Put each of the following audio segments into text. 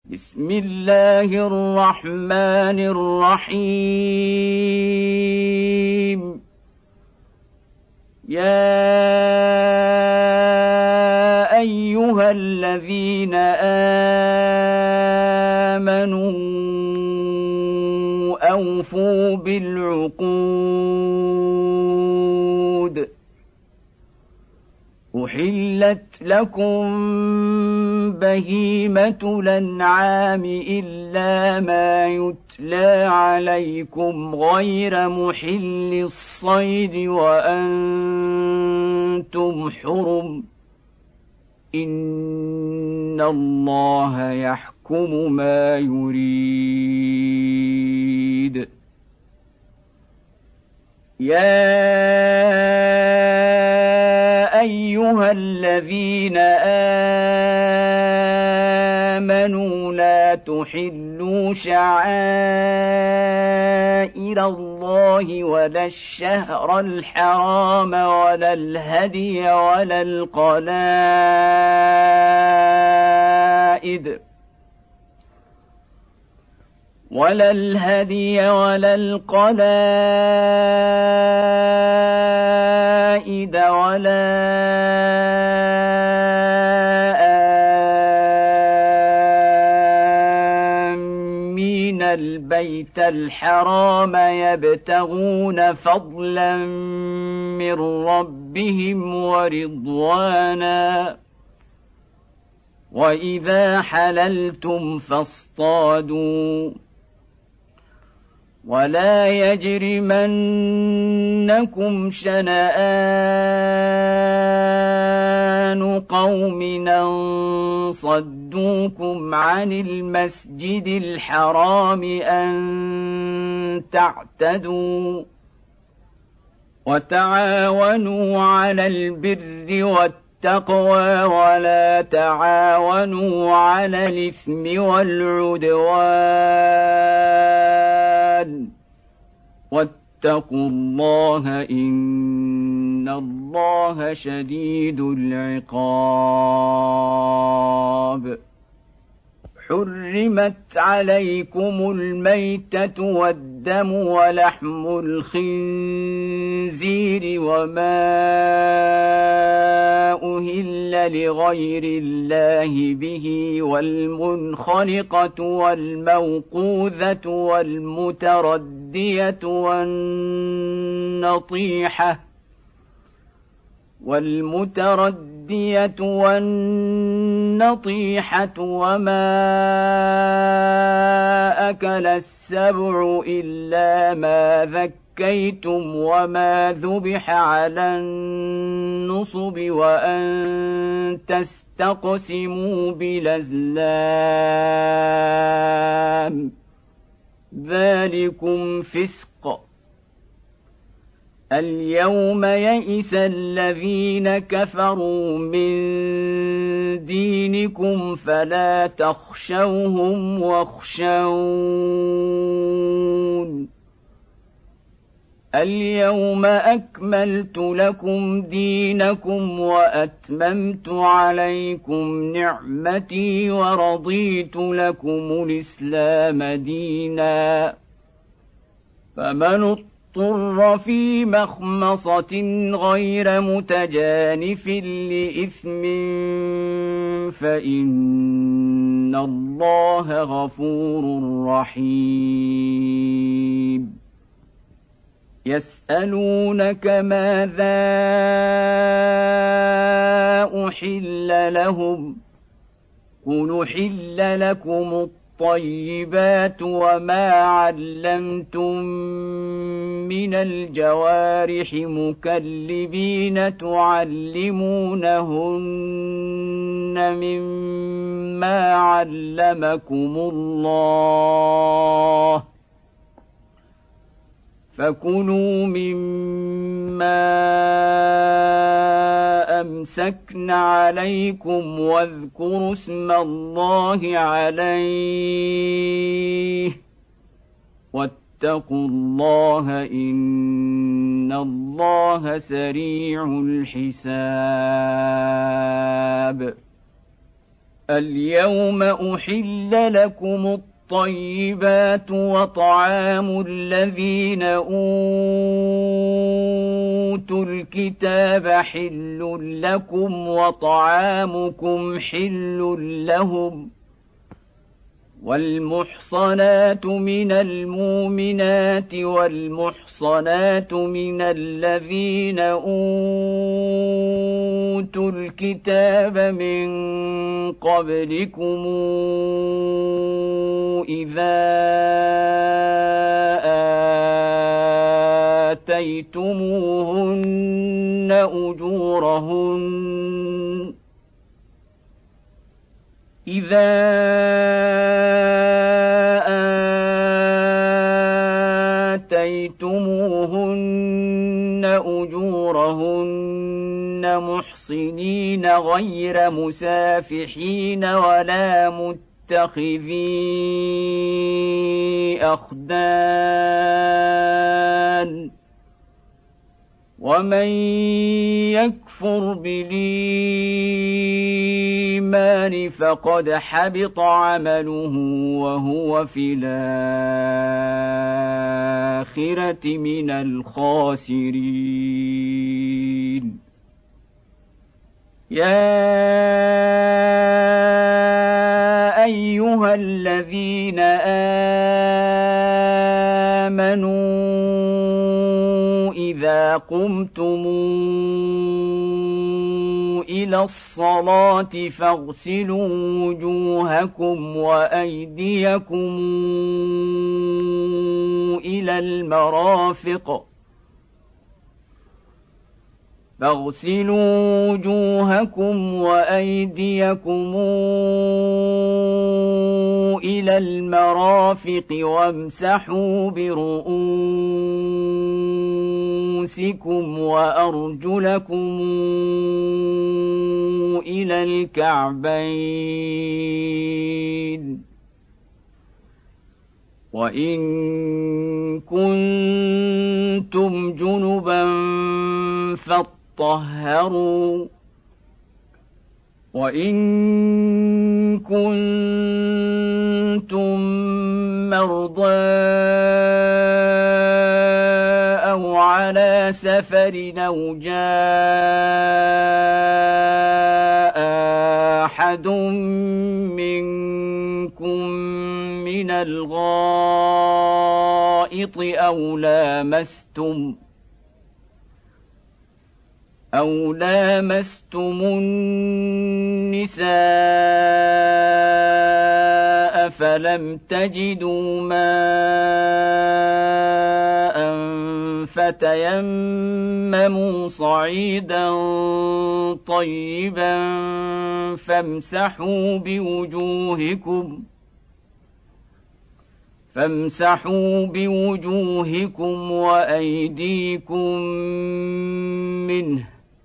بسم الله الرحمن الرحيم. يا أيها الذين آمنوا أوفوا بالعقود. أحلت لكم بهيمة الأنعام إلا ما يتلى عليكم غير محل الصيد وأنتم حرم. إن الله يحكم ما يريد. يا أيها الذين آمنوا لا تحلوا شعائر الله ولا الشهر الحرام ولا الهدي ولا القلائد ولا آمين البيت الحرام يبتغون فضلا من ربهم ورضوانا. وإذا حللتم فاصطادوا ولا يجرمنكم شنآن قوم أن صدوكم عن المسجد الحرام أن تعتدوا. وتعاونوا على البر والتقوى ولا تعاونوا على الإثم والعدوان. واتقوا الله إن الله شديد العقاب. حرمت عليكم الميتة والدم ولحم الخنزير وما أهل لغير الله به والمنخنقة والموقوذة والمتردية والنطيحة وما أكل السبع إلا ما ذكيتم وما ذبح على النصب وأن تستقسموا بالأزلام ذلكم فسق. اليوم يئس الذين كفروا من دينكم فلا تخشوهم واخشون. اليوم أكملت لكم دينكم وأتممت عليكم نعمتي ورضيت لكم الإسلام دينا. فمن اضطر في مخمصة غير متجانف لإثم فإن الله غفور رحيم. يسألونك ماذا أحل لهم قل أحل لكم الطيبات وما علمتم من الجوارح مكلبين تعلمونهن مما علمكم الله فكلوا مما أمسكن عليكم واذكروا اسم الله عليه واتقوا الله إن الله سريع الحساب. اليوم أحل لكم الطيبات وطعام الذين أوتوا الكتاب حل لكم وطعامكم حل لهم والمحصنات من المؤمنات والمحصنات من الذين أوتوا الكتاب من قبلكم إذا آتيتموهن أجورهن محصنين غير مسافحين ولا متخذي أخدان ومن يكفر بالإيمان فقد حبط عمله وهو في الآخرة من الخاسرين يا أيها الذين آمنوا إذا قمتم إلى الصلاة فاغسلوا وجوهكم وأيديكم إلى المرافق وامسحوا برؤوسكم وأرجلكم إلى الكعبين وإن كنتم جنبا فاطهروا وإن كنتم مرضى أو على سفر أو جاء أحد منكم من الغائط أو لامستم النساء فلم تجدوا ماء فتيمموا صعيدا طيبا فامسحوا بوجوهكم وأيديكم منه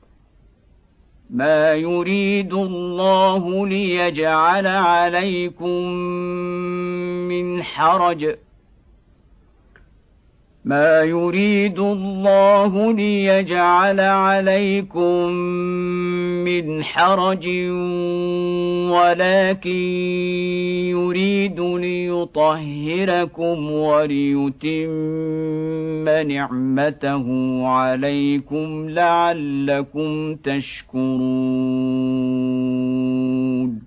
ما يريد الله ليجعل عليكم من حرج ولكن يريد ليطهركم وليتم نعمته عليكم لعلكم تشكرون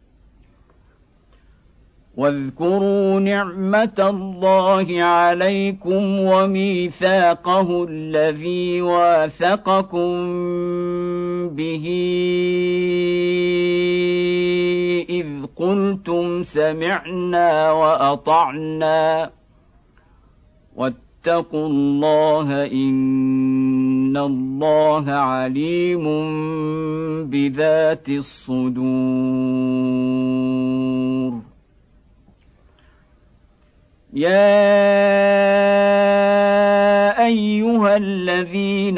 واذكروا نعمة الله عليكم وميثاقه الذي واثقكم به إذ قلتم سمعنا وأطعنا واتقوا الله إن الله عليم بذات الصدور يا أيها الذين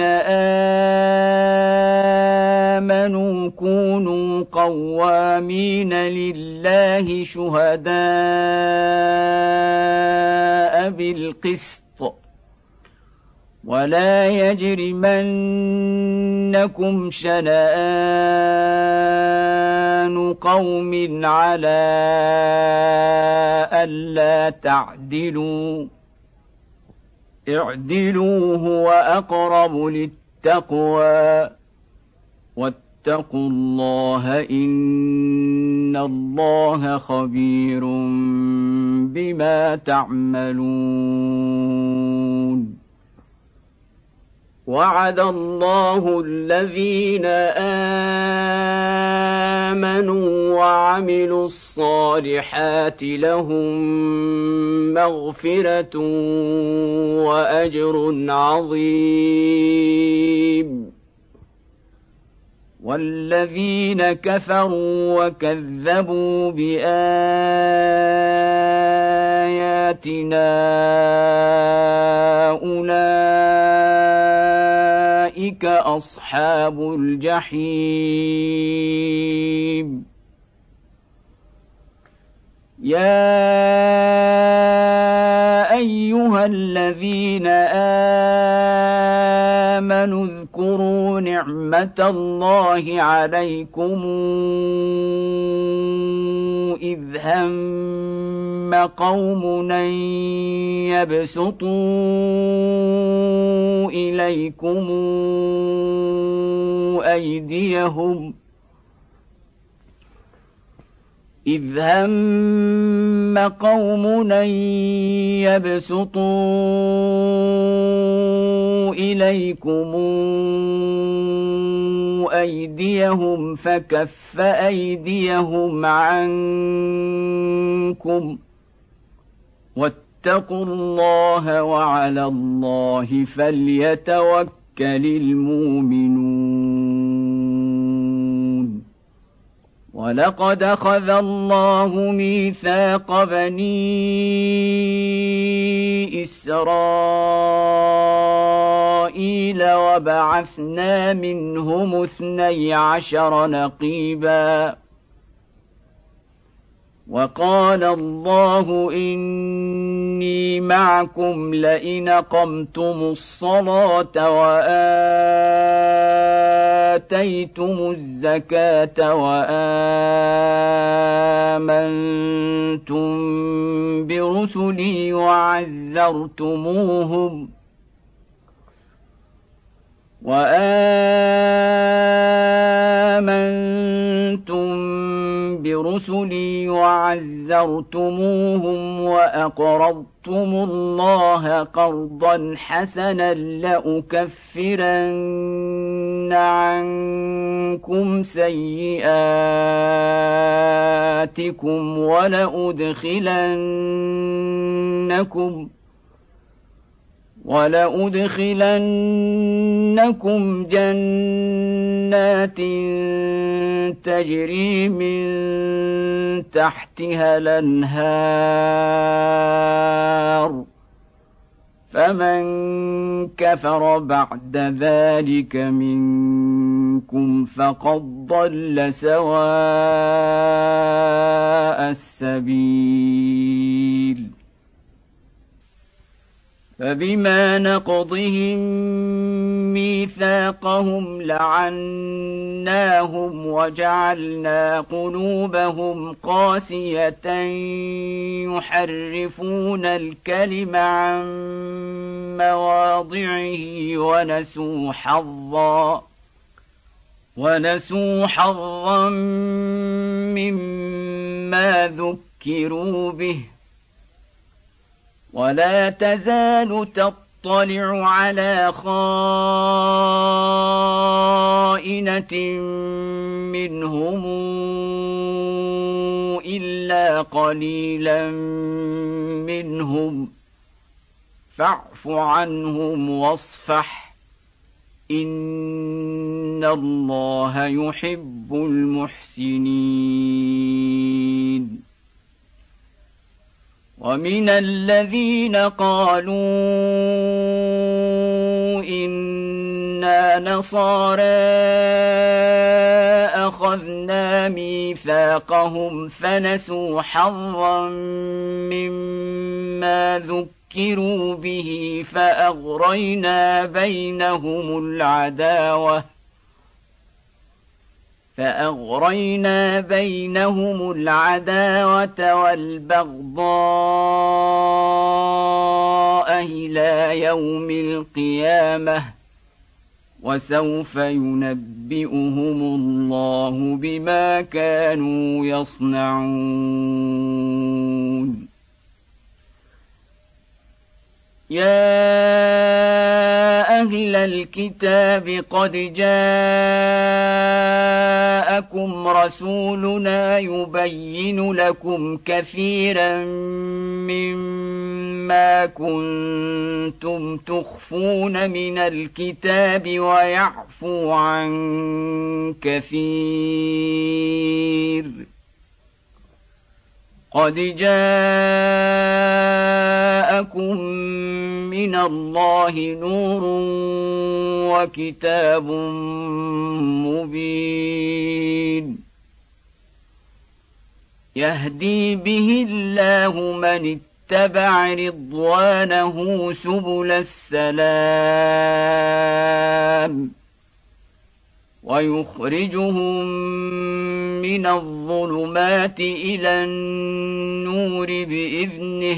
آمنوا كونوا قوامين لله شهداء بالقسط ولا يجرمنكم شنآن قوم على ألا تعدلوا اعدلوا هو أقرب للتقوى واتقوا الله إن الله خبير بما تعملون وعد الله الذين آمنوا وعملوا الصالحات لهم مغفرة وأجر عظيم والذين كفروا وكذبوا بآياتنا أولئك أصحاب الجحيم يا أيها الذين آمنوا اذكروا نعمة الله عليكم إذ هم قوم أن يبسطوا إليكم أيديهم إذ هم قوم أن يبسطوا إليكم أيديهم فكف أيديهم عنكم واتقوا الله وعلى الله فليتوكل المؤمنون ولقد أخذ الله ميثاق بني إسرائيل وبعثنا منهم 12 نقيبا وقال الله إني معكم لئن أقمتم الصلاة وآتيتم الزكاة وآمنتم برسلي وعزرتموهم وأقرضتم الله قرضا حسنا لأكفرن عنكم سيئاتكم ولأدخلنكم جنات تجري من تحتها الأنهار فمن كفر بعد ذلك منكم فقد ضل سواء السبيل فبما نقضهم ميثاقهم لعناهم وجعلنا قلوبهم قاسية يحرفون الكلم عن مواضعه ونسوا حظا مما ذكروا به ولا تزال تطلع على خائنة منهم إلا قليلا منهم فاعف عنهم واصفح إن الله يحب المحسنين ومن الذين قالوا إنا نصارى أخذنا ميثاقهم فنسوا حظا مما ذكروا به فأغرينا بينهم العداوة والبغضاء إلى يوم القيامة وسوف ينبئهم الله بما كانوا يصنعون يا أهل الكتاب قد جاءكم رسولنا يبين لكم كثيرا مما كنتم تخفون من الكتاب ويعفو عن كثير قد جاءكم من الله نور وكتاب مبين يهدي به الله من اتبع رضوانه سبل السلام ويخرجهم من الظلمات إلى النور بإذنه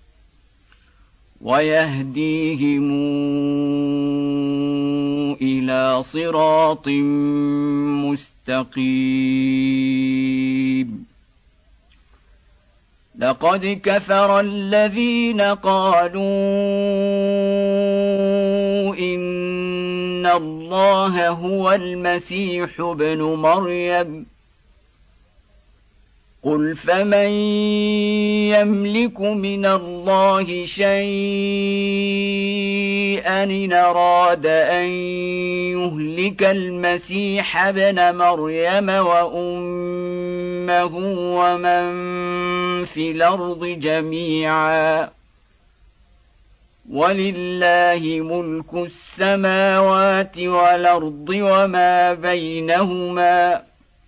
ويهديهم إلى صراط مستقيم لقد كفر الذين قالوا إن الله هو المسيح ابن مريم قل فمن يملك من الله شيئا إن أراد أن يهلك المسيح ابن مريم وأمه ومن في الأرض جميعا ولله ملك السماوات والأرض وما بينهما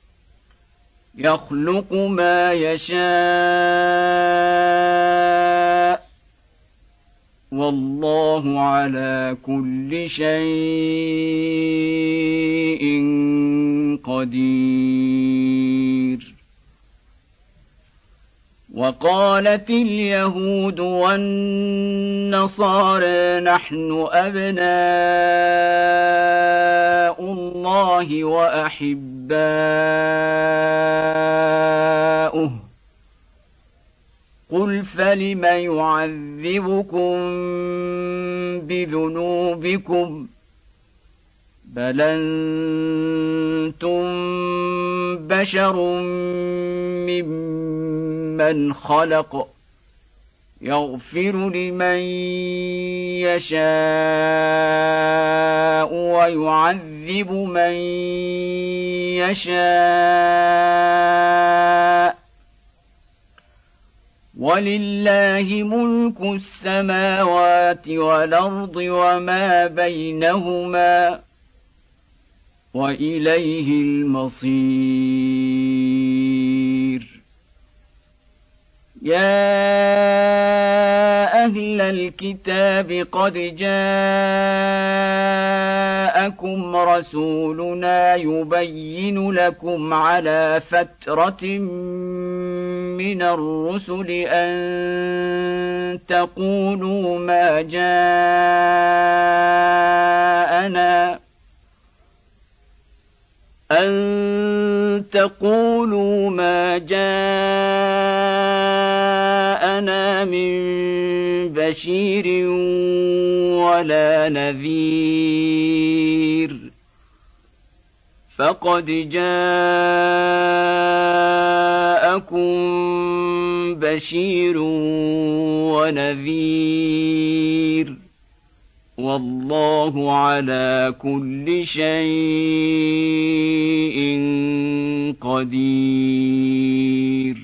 يخلق ما يشاء والله على كل شيء قدير وقالت اليهود والنصارى نحن أبناء الله وأحباؤه قل فلم يعذبكم بذنوبكم بل أنتم بشر ممن خلق يغفر لمن يشاء ويعذب من يشاء ولله ملك السماوات والأرض وما بينهما وإليه المصير يا أهل الكتاب قد جاءكم رسولنا يبين لكم على فترة من الرسل أن تقولوا ما جاءنا من بشير ولا نذير فقد جاءكم بشير ونذير والله على كل شيء قدير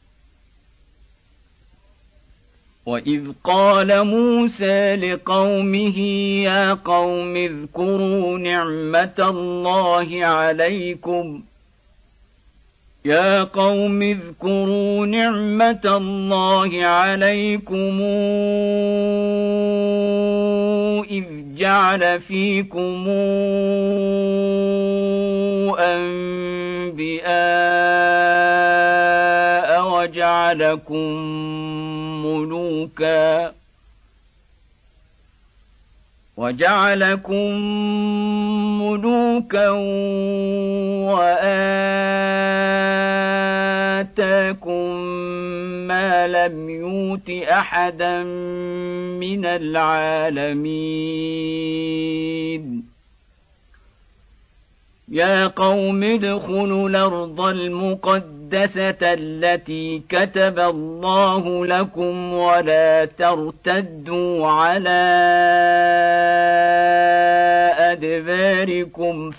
وإذ قال موسى لقومه يا قوم اذكروا نعمة الله عليكم يا قوم اذكروا نعمة الله عليكم إذ جعل فيكم أنبياء وجعلكم ملوكا وآتاكم ما لم يؤت أحدا من العالمين يا قوم ادخلوا الأرض المقدسة التي كتب الله لكم ولا ترتدوا على أدباركم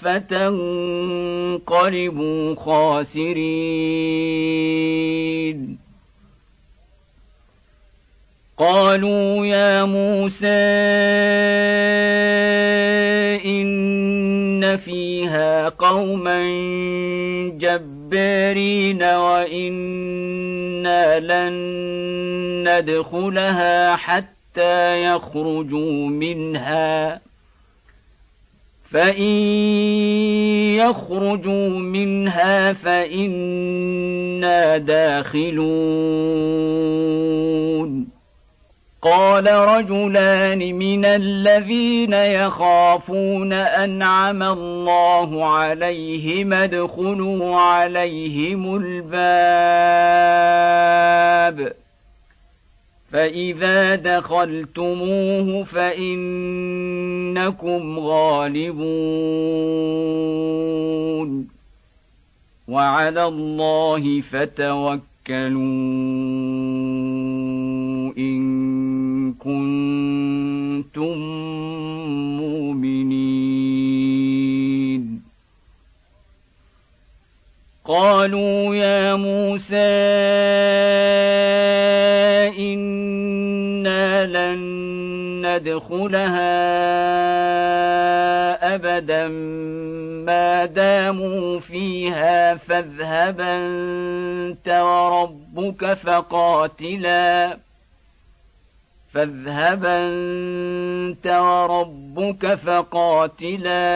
فتنقلبوا خاسرين قالوا يا موسى إن فيها قوما جبارين وإنا لن ندخلها حتى يخرجوا منها فإن يخرجوا منها فإنا داخلون قال رجلان من الذين يخافون أنعم الله عليهم ادخلوا عليهم الباب فإذا دخلتموه فإنكم غالبون وعلى الله فتوكلوا إن كنتم مؤمنين قالوا يا موسى إنا لن ندخلها أبدا ما داموا فيها فاذهب أنت وربك فقاتلا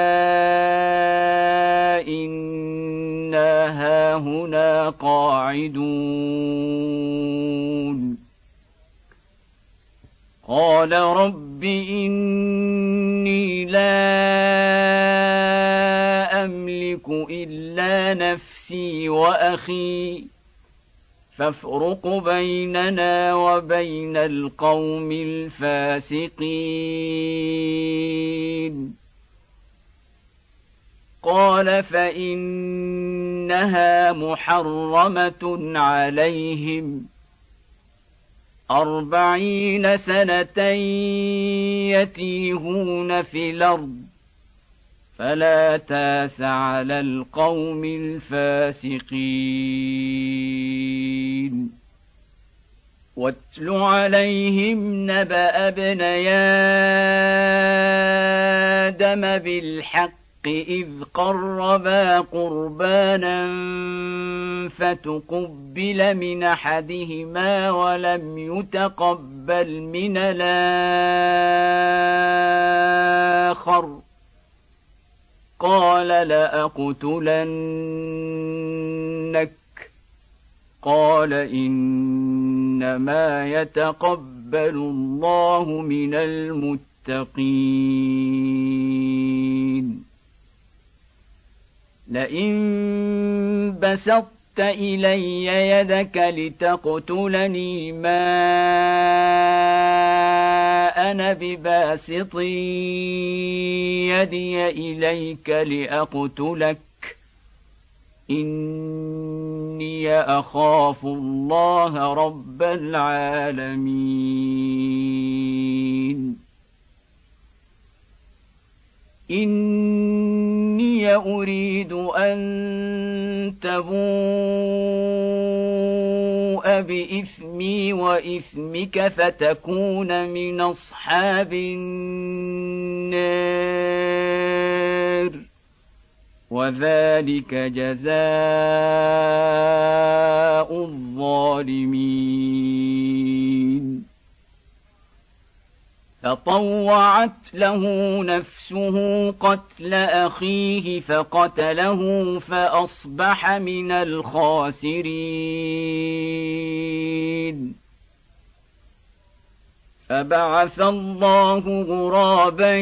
إنا هاهنا قاعدون قال رب إني لا أملك إلا نفسي وأخي فافرق بيننا وبين القوم الفاسقين قال فإنها محرمة عليهم 40 سنة يتيهون في الأرض فلا تاس على القوم الفاسقين واتل عليهم نبأ ابني آدم بالحق إذ قربا قربانا فتقبل من أحدهما ولم يتقبل من الآخر قال لأقتلنك قال إنما يتقبل الله من المتقين لئن بسطت إلي يدك لتقتلني ما أنا بباسط يدي إليك لأقتلك إني أخاف الله رب العالمين إني أريد أن تبوء بإثمي وإثمك فتكون من أصحاب النار وذلك جزاء الظالمين. فطوعت له نفسه قتل أخيه فقتله فأصبح من الخاسرين. فبعث الله غرابا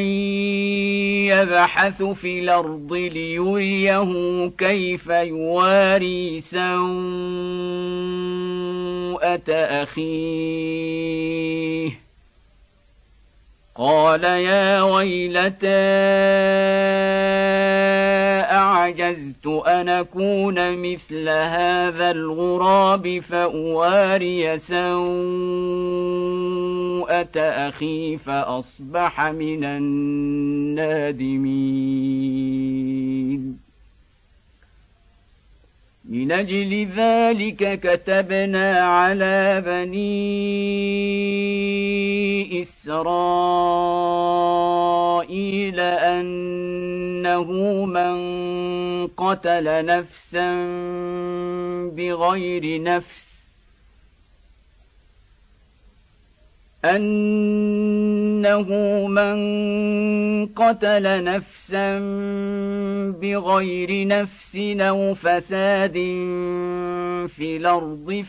يبحث في الأرض ليريه كيف يواري سوءة أخيه قال يا ويلتى أعجزت أن أكون مثل هذا الغراب فأواري سوءة أخي فأصبح من النادمين. من أجل ذلك كتبنا على بني إسرائيل أنه من قتل نفسا بغير نفس أو فساد في الأرض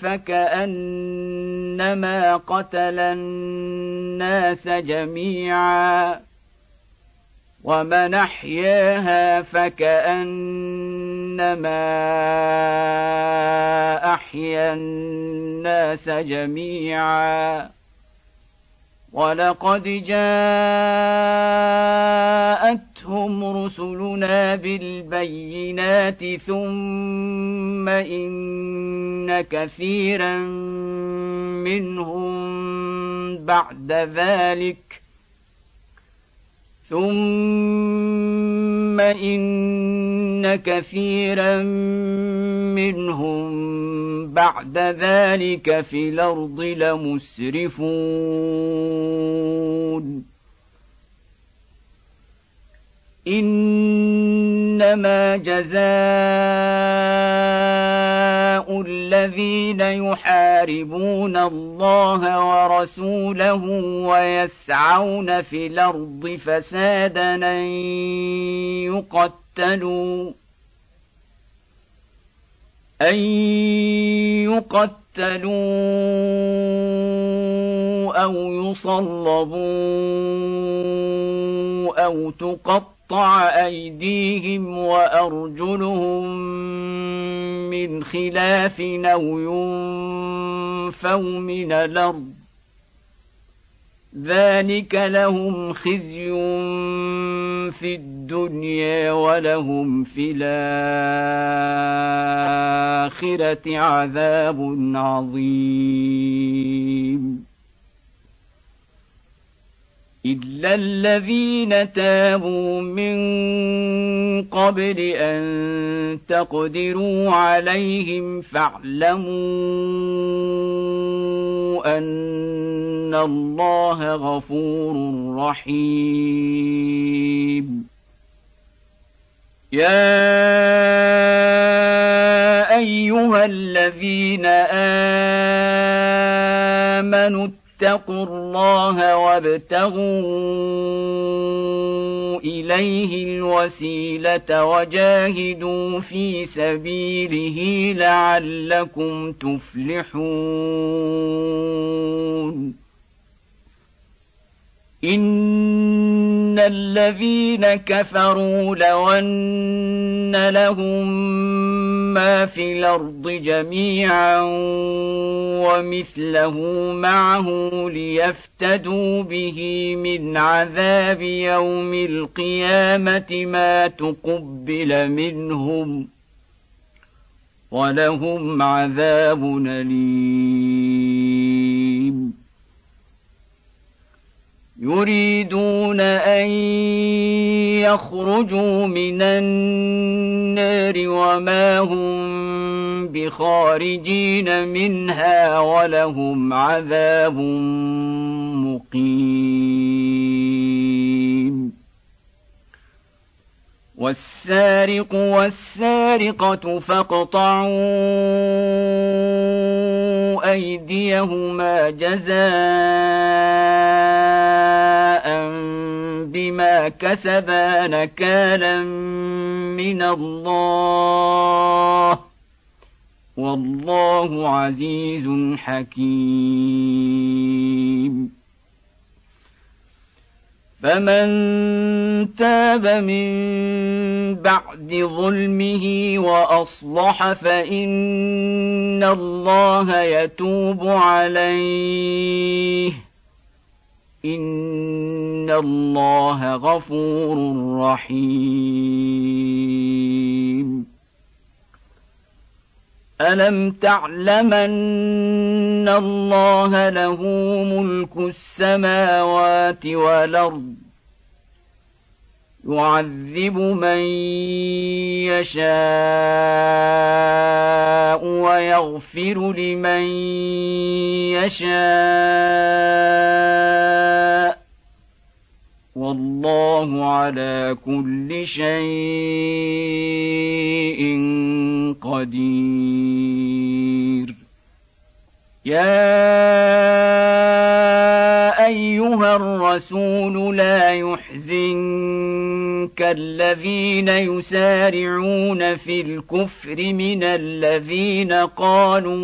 فكأنما قتل الناس جميعا ومن أحياها فكأنما أحيا الناس جميعا. ولقد جاءتهم رسلنا بالبينات ثم إن كثيرا منهم بعد ذلك في الأرض لمسرفون. إنما جزاء الذين يحاربون الله ورسوله ويسعون في الأرض فسادا أن يقتلوا أو يصلبوا أو تقطع أيديهم وأرجلهم من خلاف أو ينفوا من الأرض ذلك لهم خزي في الدنيا ولهم في الآخرة عذاب عظيم. إلا الذين تابوا من قبل أن تقدروا عليهم فاعلموا أن الله غفور رحيم. يا أيها الذين آمنوا اتقوا الله وابتغوا إليه الوسيلة وجاهدوا في سبيله لعلكم تفلحون. إن الذين كفروا لو أن لهم ما في الأرض جميعا ومثله معه ليفتدوا به من عذاب يوم القيامة ما تقبل منهم ولهم عذاب أليم. يريدون أن يخرجوا من النار وما هم بخارجين منها ولهم عذاب مقيم. والسارق والسارقة فاقطعوا أيديهما جزاء بما كسبا نكالا من الله والله عزيز حكيم. فمن تاب من بعد ظلمه وأصلح فإن الله يتوب عليه إن الله غفور رحيم. ألم تعلمن الله له ملك السماوات والأرض يعذب من يشاء ويغفر لمن يشاء والله على كل شيء قدير. يا أيها الرسول لا يحزنك الذين يسارعون في الكفر من الذين قالوا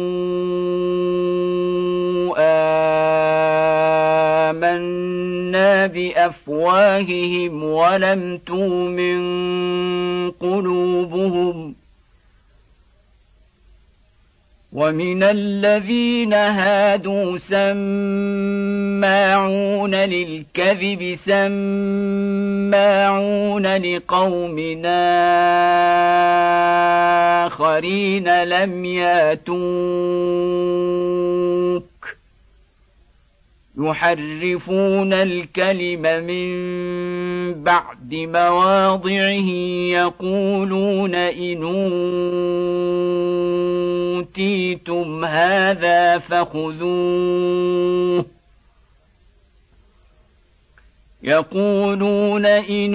آمنا بأفواههم ولم تؤمن قلوبهم ومن الذين هادوا سماعون للكذب سماعون لقوم آخرين لم ياتوك يحرفون الكلم من بعد مواضعه يقولون إن أوتيتم هذا فخذوه يقولون إن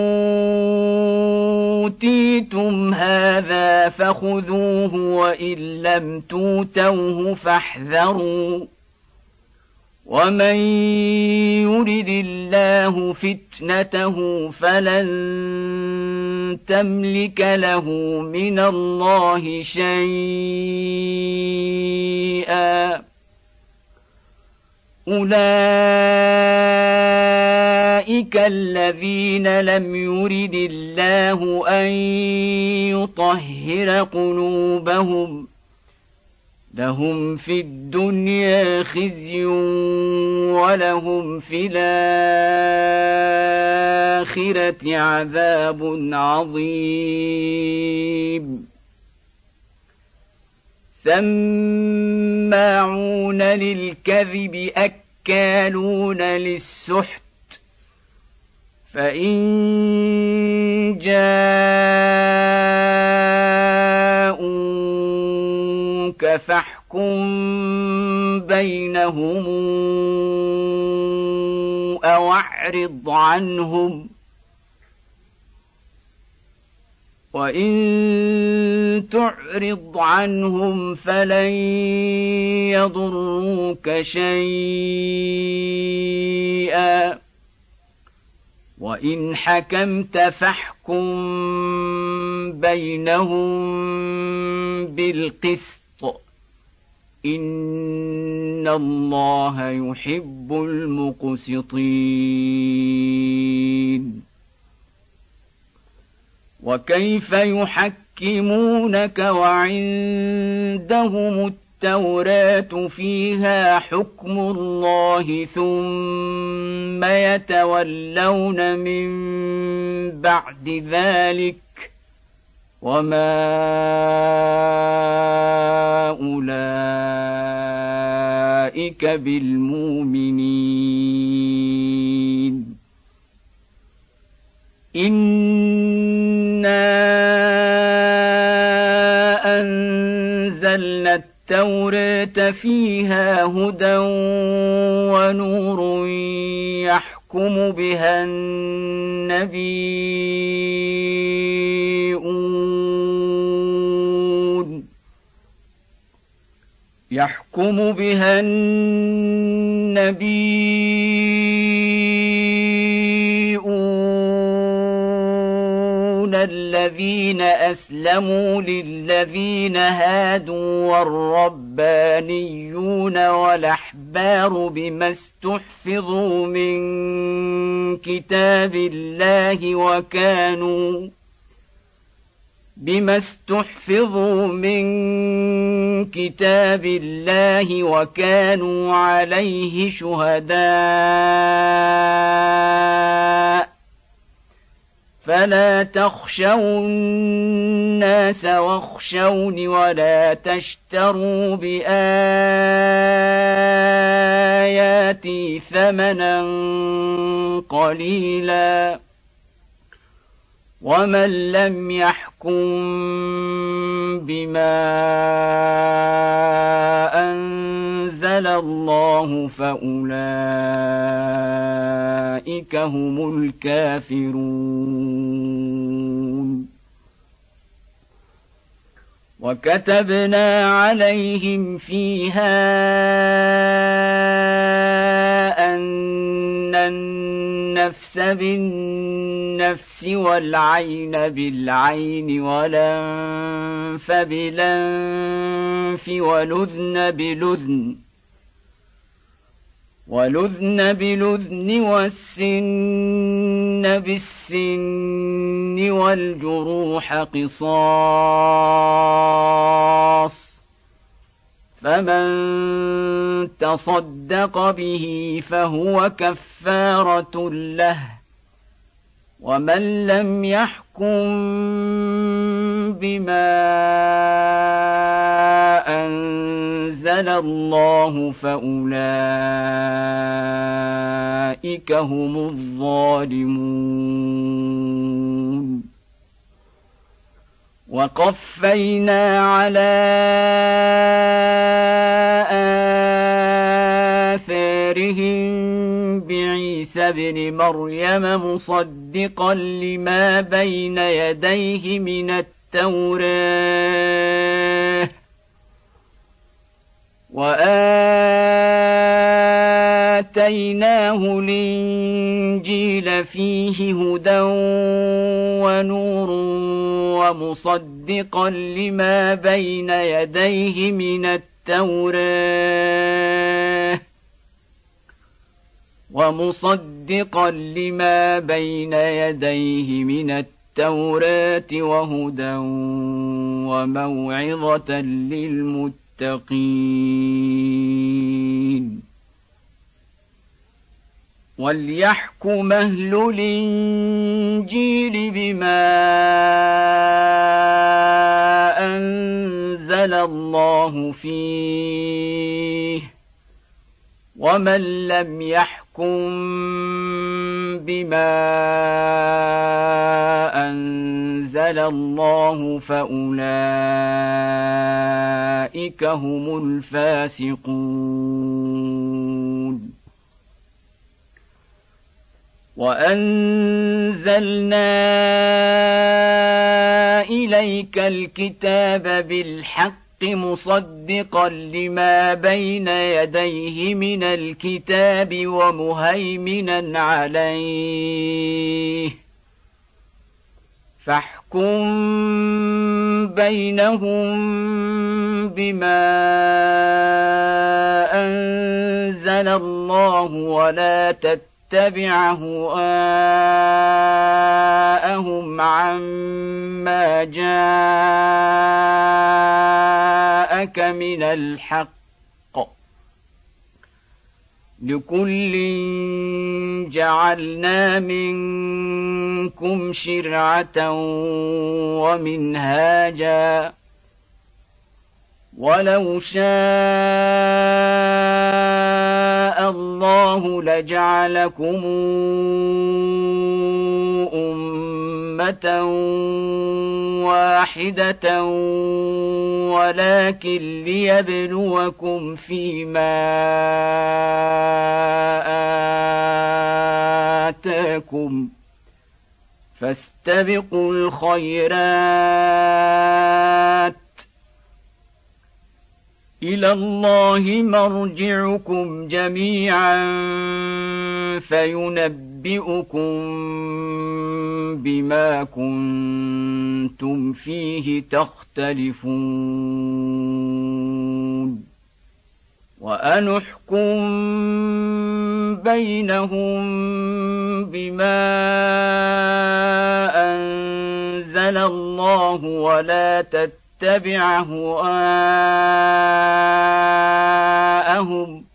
أوتيتم هذا فخذوه وإن لم توتوه فاحذروا ومن يرد الله فتنته فلن تملك له من الله شيئا أولئك الذين لم يرد الله أن يطهر قلوبهم لهم في الدنيا خزي ولهم في الآخرة عذاب عظيم. سماعون للكذب أكالون للسحت فإن جاءوك فاحكم بينهم أو أعرض عنهم وإن تعرض عنهم فلن يضروك شيئا وإن حكمت فاحكم بينهم بالقسط إن الله يحب المقسطين. وكيف يحكمونك وعندهم التوراة فيها حكم الله ثم يتولون من بعد ذلك وما أولئك بالمؤمنين. إنا أنزلنا التوراة فيها هدى ونور يحكم يحكم بها النبيون الذين أسلموا للذين هادوا والربانيون والأحبار بما استحفظوا من كتاب الله وكانوا عليه شهداء فلا تخشوا الناس واخشوني ولا تشتروا بآياتي ثمنا قليلا ومن لم يحكم بما أنزل الله فأولئك هم الكافرون. وكتبنا عليهم فيها أن النفس بالنفس والعين بالعين والأنف بالأنف والأذن بالأذن والسن بالسن والجروح قصاص فمن تصدق به فهو كفارة له ومن لم يحكم بما أنزل الله فأولئك هم الظالمون. وقفينا على آثارهم بعيسى ابن مريم مصدقا لما بين يديه من التوراة وآتيناه الإنجيل فيه هدى ونور ومصدقا لما بين يديه من التوراة وهدى وموعظة للمتقين. وليحكم أهل الإنجيل بما أنزل الله فيه ومن لم يحكم بما أنزل الله فأولئك هم الفاسقون. وأنزلنا إليك الكتاب بالحق مصدقا لما بين يديه من الكتاب ومهيمنا عليه فاحكم بينهم بما أنزل الله ولا تتبع هواءهم عما جاءك من الحق لكل جعلنا منكم شرعة ومنهاجا ولو شاء الله لجعلكم أمة واحدة ولكن ليبلوكم فيما فاستبقوا الخيرات إلى الله مرجعكم جميعا فينبئكم بما كنتم فيه تختلفون وأن احكم بينهم بما أنزل الله ولا تتبع أهواءهم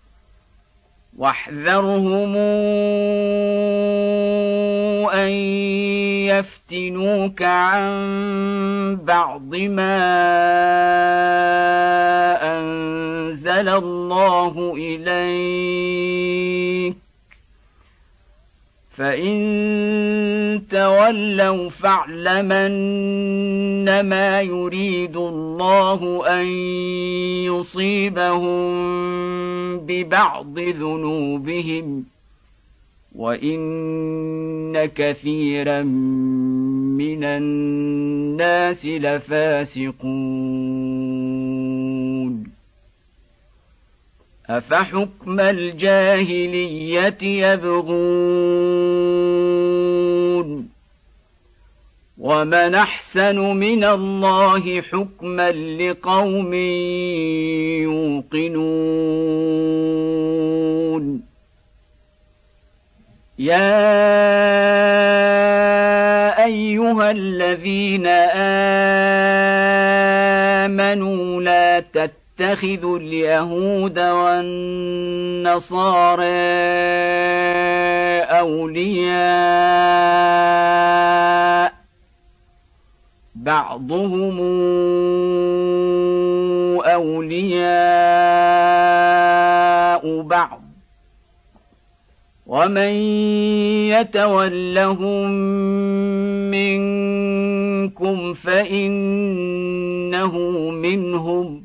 واحذرهم أن يفتنوك عن بعض ما أنزل الله إليك فإن تولوا فاعلم أنما يريد الله أن يصيبهم ببعض ذنوبهم وإن كثيرا من الناس لفاسقون أفحكم الجاهلية يبغون ومن أحسن من الله حكما لقوم يوقنون يا أيها الذين آمنوا لا تتخذوا اليهود والنصارى أولياء بعضهم أولياء بعض ومن يتولهم منكم فإنه منهم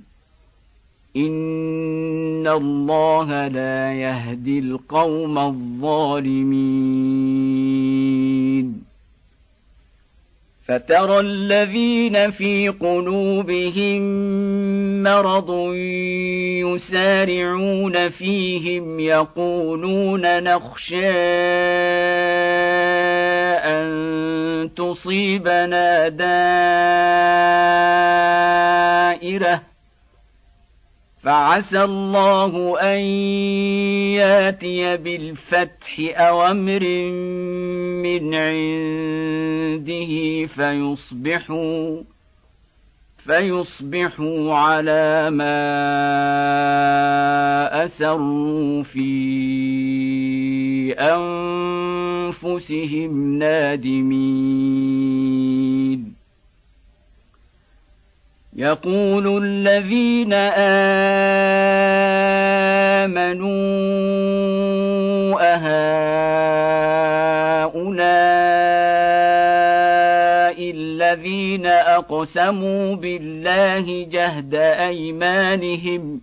إن الله لا يهدي القوم الظالمين فترى الذين في قلوبهم مرض يسارعون فيهم يقولون نخشى أن تصيبنا دائرة فعسى الله أن ياتي بالفتح أو أمر من عنده فيصبحوا على ما أسروا في أنفسهم نادمين يقول الذين آمنوا أهؤلاء الذين أقسموا بالله جهد أيمانهم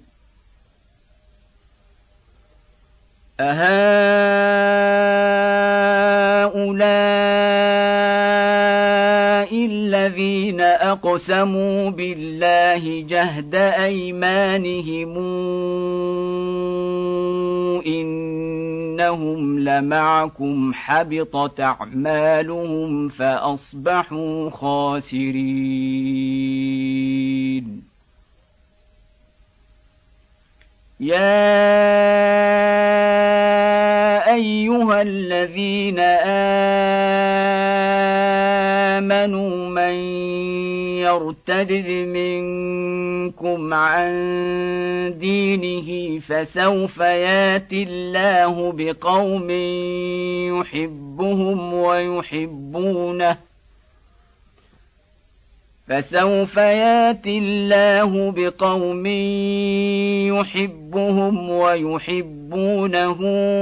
الذين أقسموا بالله جهد أيمانهم إنهم لمعكم حبطت أعمالهم فأصبحوا خاسرين يا أيها الذين آمنوا من يرتد منكم عن دينه فسوف ياتي الله بقوم يحبهم ويحبونه فسوف ياتي الله بقوم يحبهم ويحبونه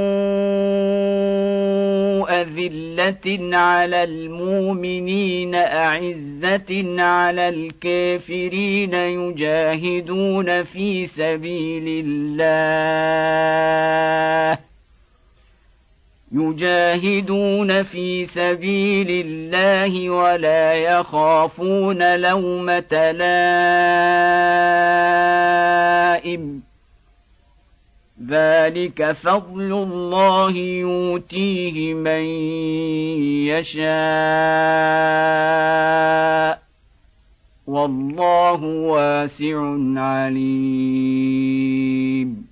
أذلة على المؤمنين أعزة على الكافرين يجاهدون في سبيل الله يجاهدون في سبيل الله ولا يخافون لومة لائم ذلك فضل الله يؤتيه من يشاء والله واسع عليم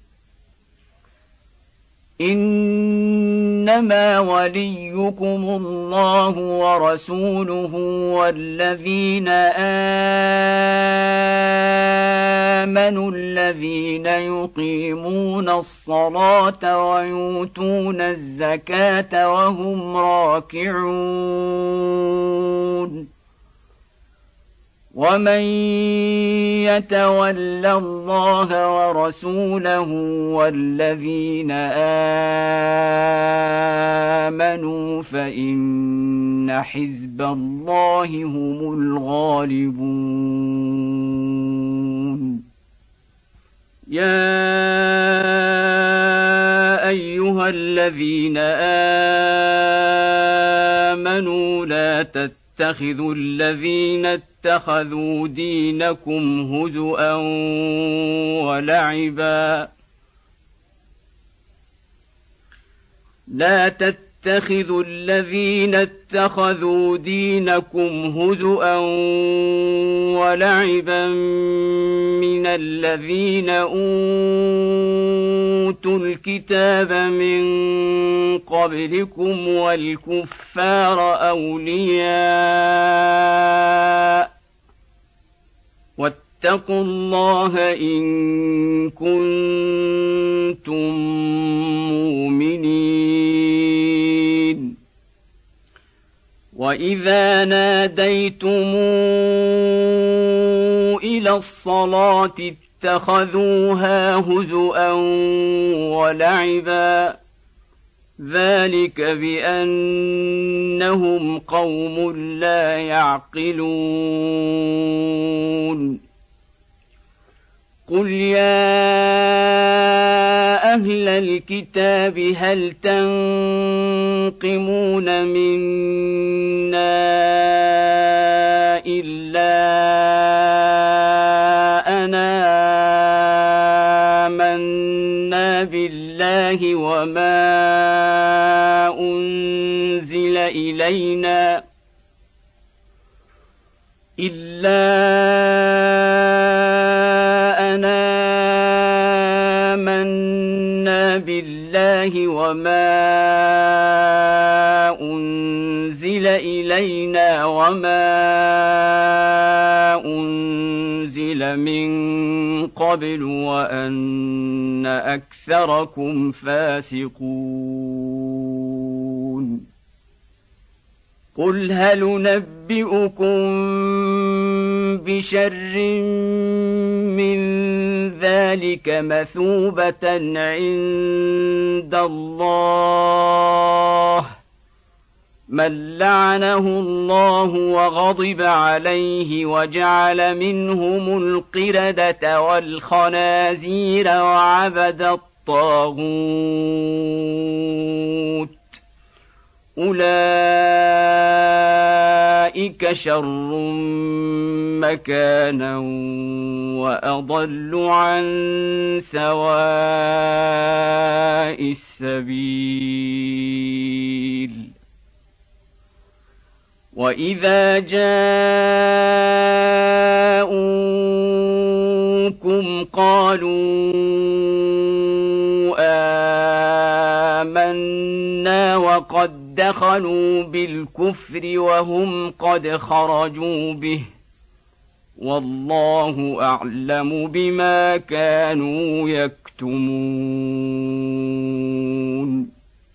إنما وليكم الله ورسوله والذين آمنوا الذين يقيمون الصلاة ويؤتون الزكاة وهم راكعون ومن يتول الله ورسوله والذين آمنوا فإن حزب الله هم الغالبون يا أيها الذين آمنوا لا تتخذوا الذين اتخذوا دينكم هزؤا ولعبا لا تتخذوا الذين اتخذوا دينكم هزؤا ولعبا من الذين أوتوا الكتاب من قبلكم والكفار أولياء واتقوا الله إن كنتم مؤمنين وإذا ناديتم إلى الصلاة اتخذوها هزؤا ولعبا ذلك بأنهم قوم لا يعقلون قل يا أهل الكتاب هل تنقمون منا إلا أنا آمنا بالله وما أنزل إلينا بالله وما أنزل إلينا وما أنزل من قبل وأن أكثركم فاسقون قل هل ننبئكم بشر من ذلك مثوبة عند الله من لعنه الله وغضب عليه وجعل منهم القردة والخنازير وعبد الطاغوت أولئك شر مكانا وأضل عن سواء السبيل وإذا جاءوكم قالوا آمنا وقد دخلوا بالكفر وهم قد خرجوا به والله أعلم بما كانوا يكتمون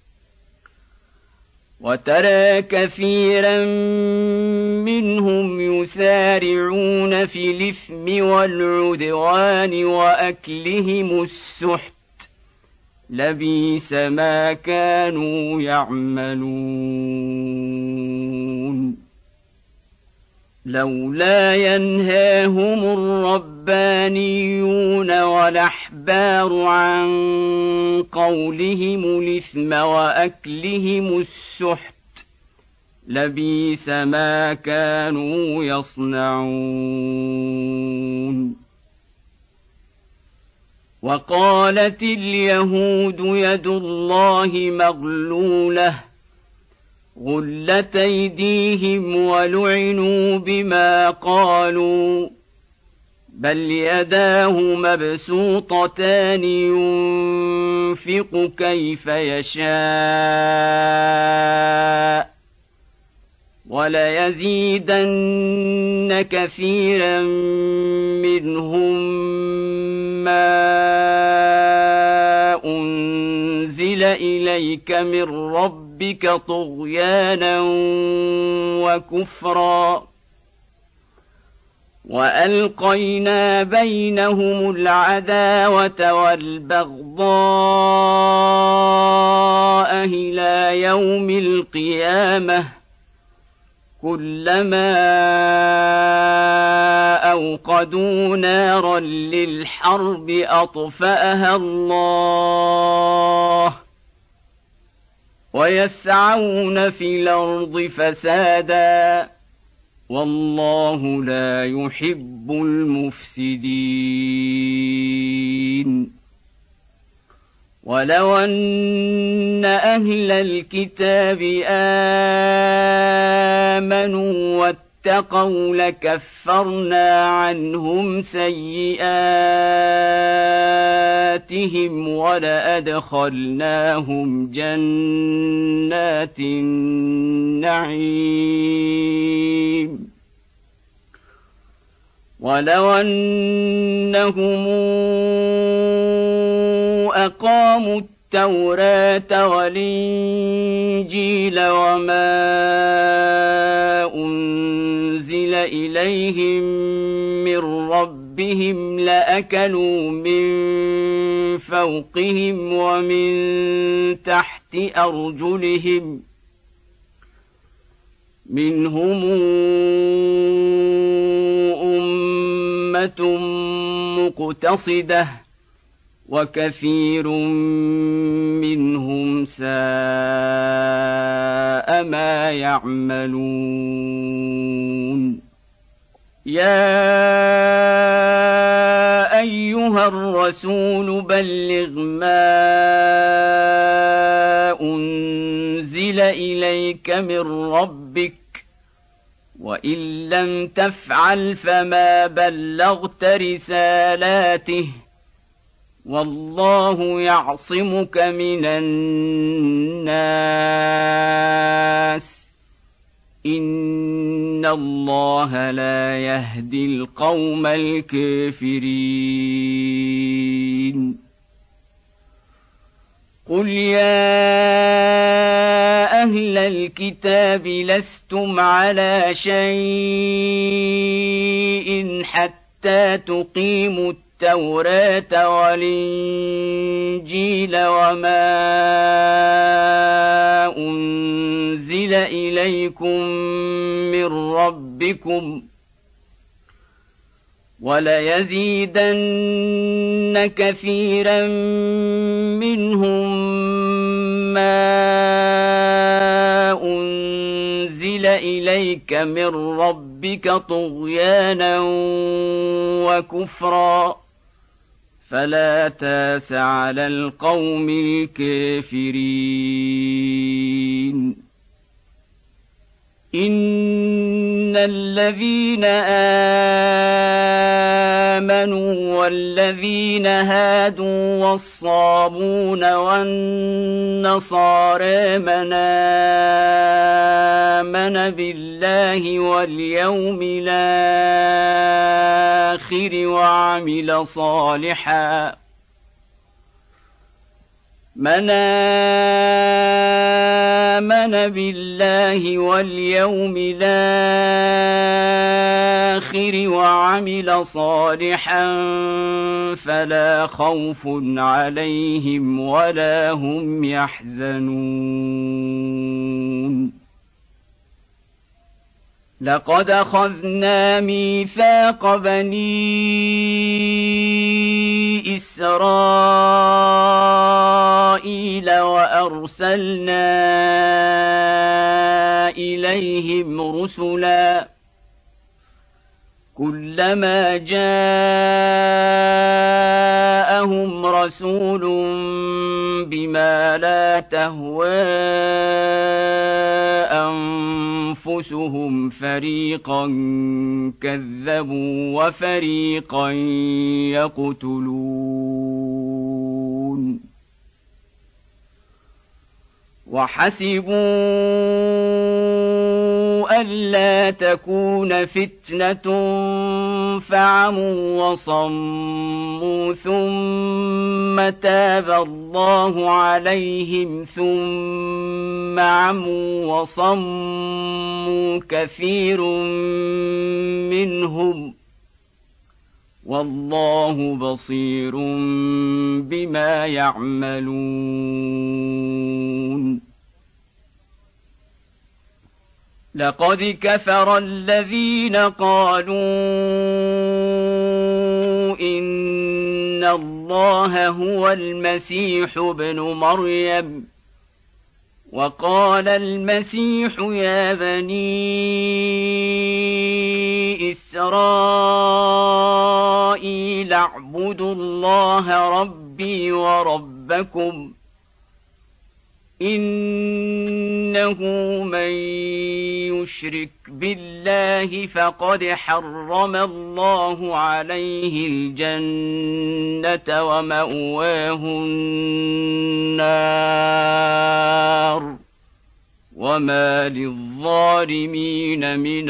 وترى كثيرا منهم يسارعون في الإثم والعدوان وأكلهم السحت لبئس ما كانوا يعملون لولا ينهاهم الربانيون والأحبار عن قولهم الإثم وأكلهم السحت لبئس ما كانوا يصنعون. وقالت اليهود يد الله مغلولة غلت أيديهم ولعنوا بما قالوا بل يداه مبسوطتان ينفق كيف يشاء وليزيدن كثيرا منهم ما أنزل إليك من ربك طغيانا وكفرا وألقينا بينهم العداوة والبغضاء إلى يوم القيامة كلما أوقدوا نارا للحرب أطفأها الله ويسعون في الأرض فسادا والله لا يحب المفسدين. ولو أن أهل الكتاب آمنوا واتقوا لكفرنا عنهم سيئاتهم ولأدخلناهم جنات النعيم. ولو أنهم أقاموا التوراة والإنجيل وما أنزل إليهم من ربهم لأكلوا من فوقهم ومن تحت أرجلهم منهم أمة مقتصدة وكثير منهم ساء ما يعملون. يا أيها الرسول بلغ ما أنزل إليك من ربك وإن لم تفعل فما بلغت رسالاته والله يعصمك من الناس إن الله لا يهدي القوم الكافرين. قل يا أهل الكتاب لستم على شيء حتى تقيموا التوراة والإنجيل وما أنزل إليكم من ربكم وليزيدن كثيرا منهم ما أنزل إليك من ربك طغيانا وكفرا فلا تاس على القوم الكافرين. إن الذين آمنوا والذين هادوا والصابون والنصارى من آمن بالله واليوم الآخر وعمل صالحا من آمن بالله واليوم الآخر وعمل صالحا فلا خوف عليهم ولا هم يحزنون. لقد أخذنا ميثاق بني إسرائيل أرسلنا إليهم رسلا كلما جاءهم رسول بما لا تهوى أنفسهم فريقا كذبوا وفريقا يقتلون وحسبوا ألا تكون فتنة فعموا وصموا ثم تاب الله عليهم ثم عموا وصموا كثير منهم والله بصير بما يعملون لقد كفر الذين قالوا إن الله هو المسيح ابن مريم وقال المسيح يا بني إسرائيل اعبدوا الله ربي وربكم إنه من يشرك بالله فقد حرم الله عليه الجنة ومأواه النار وما للظالمين من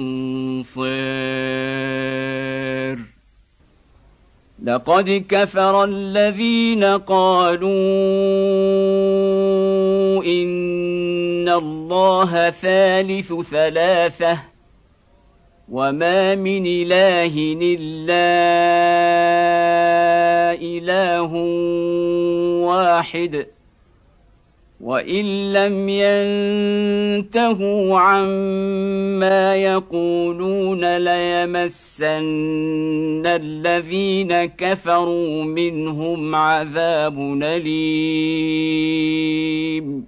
أنصير لقد كفر الذين قالوا إن الله ثالث ثلاثة وما من إله إلا إله واحد وإن لم ينتهوا عما يقولون ليمسن الذين كفروا منهم عذاب أليم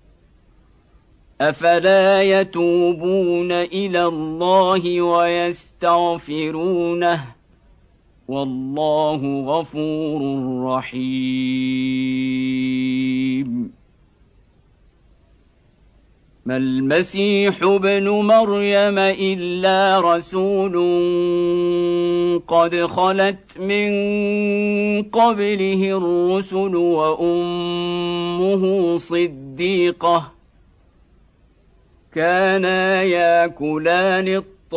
أفلا يتوبون إلى الله ويستغفرونه والله غفور رحيم ما المسيح ابن مريم إلا رسول قد خلت من قبله الرسل وأمه صديقة كانا ياكلان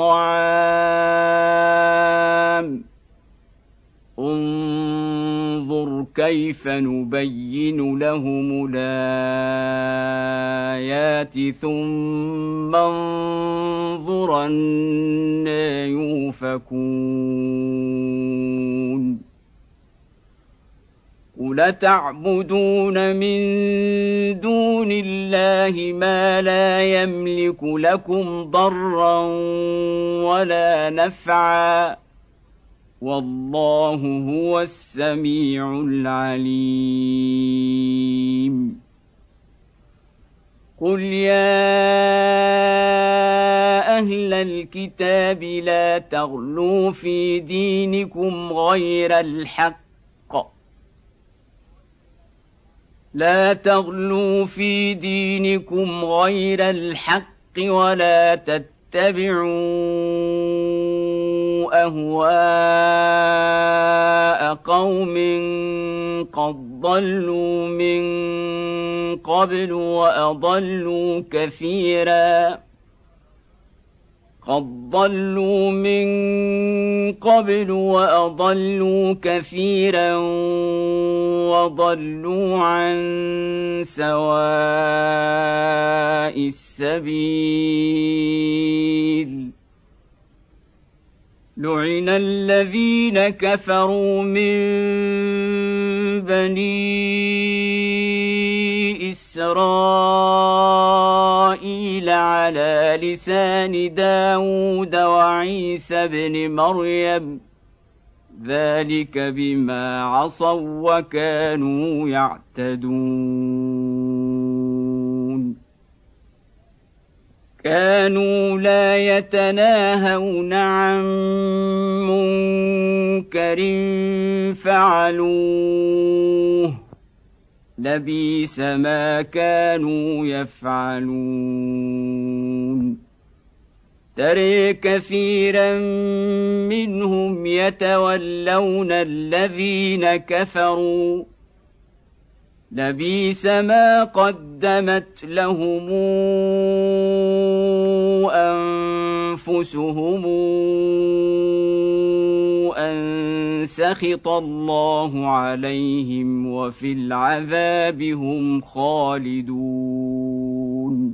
الطعام انظر كيف نبين لهم الآيات ثم انظر أنى يؤفكون قل تعبدون من دون الله ما لا يملك لكم ضرا ولا نفعا والله هو السميع العليم قل يا أهل الكتاب لا تغلوا في دينكم غير الحق ولا تتبعوا أهواء قوم قد ضلوا من قبل وأضلوا كثيرا وضلوا عن سواء السبيل لعن الذين كفروا من بني إسرائيل على لسان داود وعيسى بن مريم ذلك بما عصوا وكانوا يعتدون كانوا لا يتناهون عن منكر فعلوه لبئس ما كانوا يفعلون ترى كثيرا منهم يتولون الذين كفروا لبئس ما قدمت لهم أنفسهم أن سخط الله عليهم وفي العذاب هم خالدون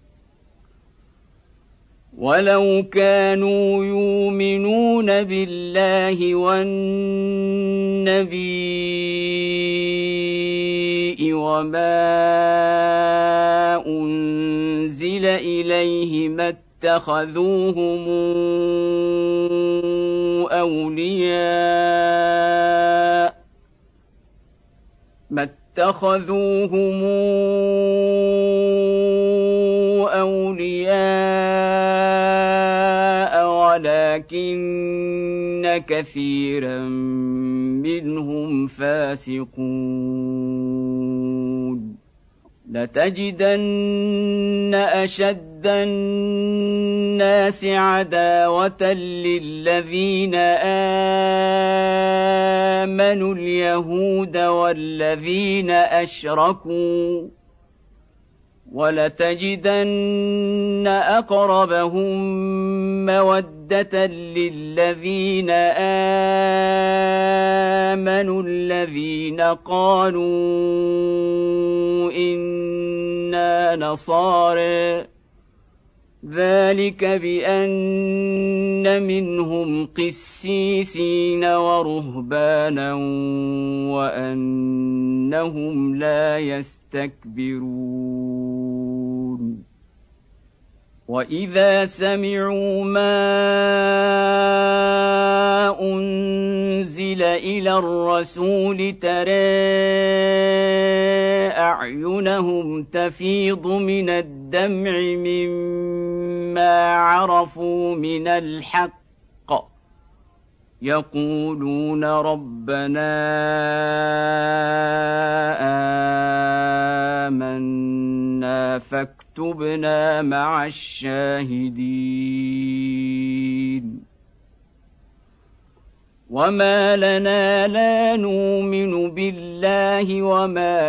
ولو كانوا يؤمنون بالله والنبي وما أنزل إليه ما اتخذوهم أولياء ولكن كثيرا منهم فاسقون لتجدن أشد الناس عداوة للذين آمنوا اليهود والذين أشركوا ولتجدن أقربهم مودة للذين آمنوا الذين قالوا إنا نصارى ذلك بأن منهم قسيسين ورهبانا وأنهم لا يستكبرون وإذا سمعوا ما أنزل إلى الرسول ترى أعينهم تفيض من الدمع مما عرفوا من الحق يقولون ربنا آمنا فاكتبنا مع الشاهدين وما لنا لا نؤمن بالله وما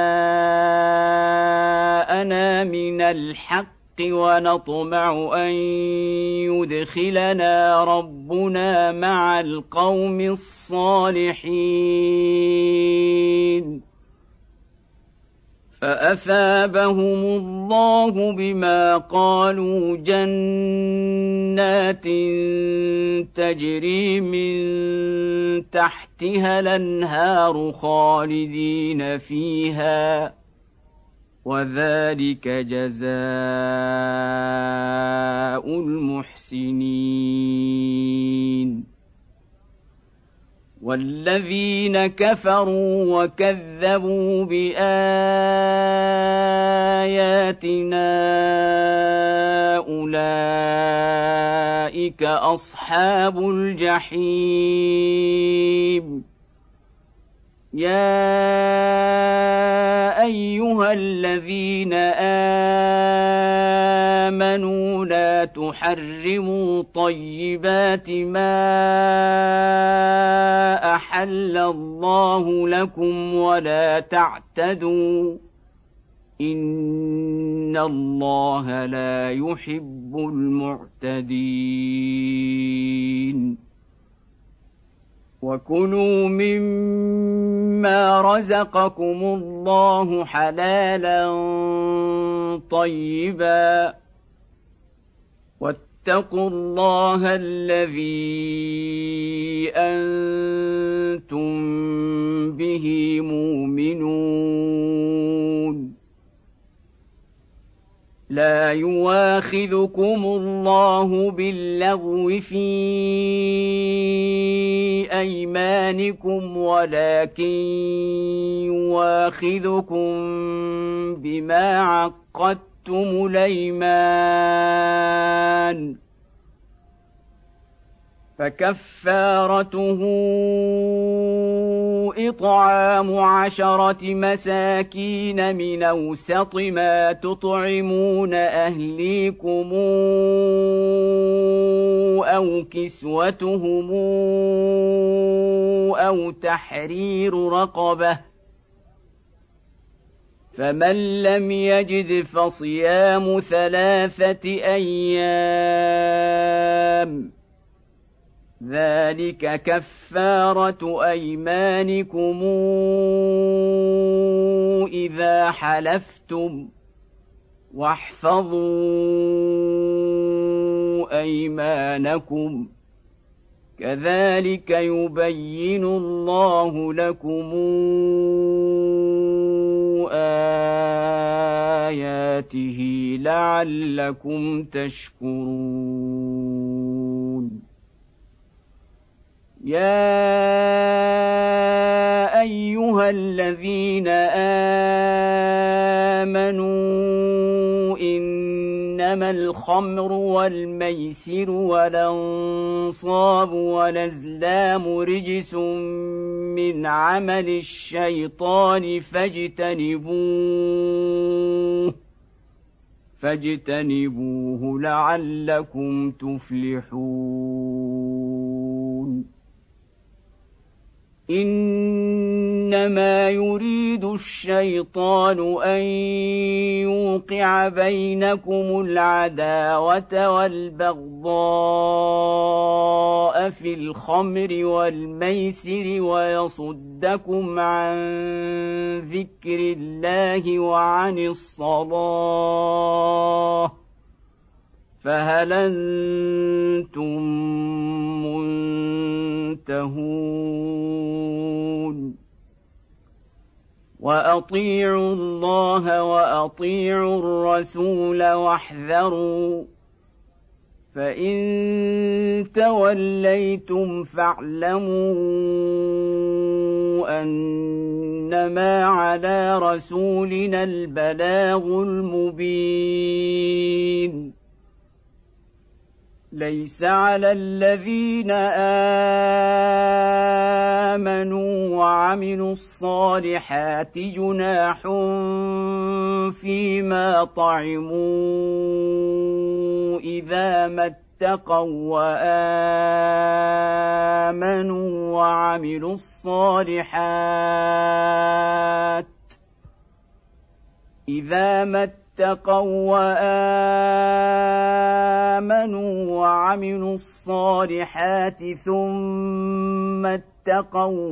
جاءنا من الحق ونطمع أن يدخلنا ربنا مع القوم الصالحين فأثابهم الله بما قالوا جنات تجري من تحتها الأنهار خالدين فيها وذلك جزاء المحسنين والذين كفروا وكذبوا بآياتنا أولئك أصحاب الجحيم يا أيها الذين آمنوا لا تحرموا طيبات ما أحل الله لكم ولا تعتدوا إن الله لا يحب المعتدين وكلوا مما رزقكم الله حلالا طيبا واتقوا الله الذي أنتم به مؤمنون لا يواخذكم الله باللغو في أيمانكم ولكن يواخذكم بما عقدتم حلفتم الأيمان فكفارته إطعام 10 مساكين من أوسط ما تطعمون أهليكم أو كسوتهم أو تحرير رقبة فمن لم يجد فصيام 3 أيام ذلك كفارة أيمانكم إذا حلفتم واحفظوا أيمانكم كذلك يبين الله لكم آياته لعلكم تشكرون يا أيها الذين آمنوا إنما الخمر والميسر والأنصاب والأزلام رجس من عمل الشيطان فاجتنبوه لعلكم تفلحون إنما يريد الشيطان أن يوقع بينكم العداوة والبغضاء في الخمر والميسر ويصدكم عن ذكر الله وعن الصلاة فهل أنتم منتهون وأطيعوا الله وأطيعوا الرسول واحذروا فإن توليتم فاعلموا أنما على رسولنا البلاغ المبين ليس على الذين آمنوا وعملوا الصالحات جناح فيما طعموا إذا ما اتقوا وآمنوا وعملوا الصالحات وعملوا الصالحات ثم اتقوا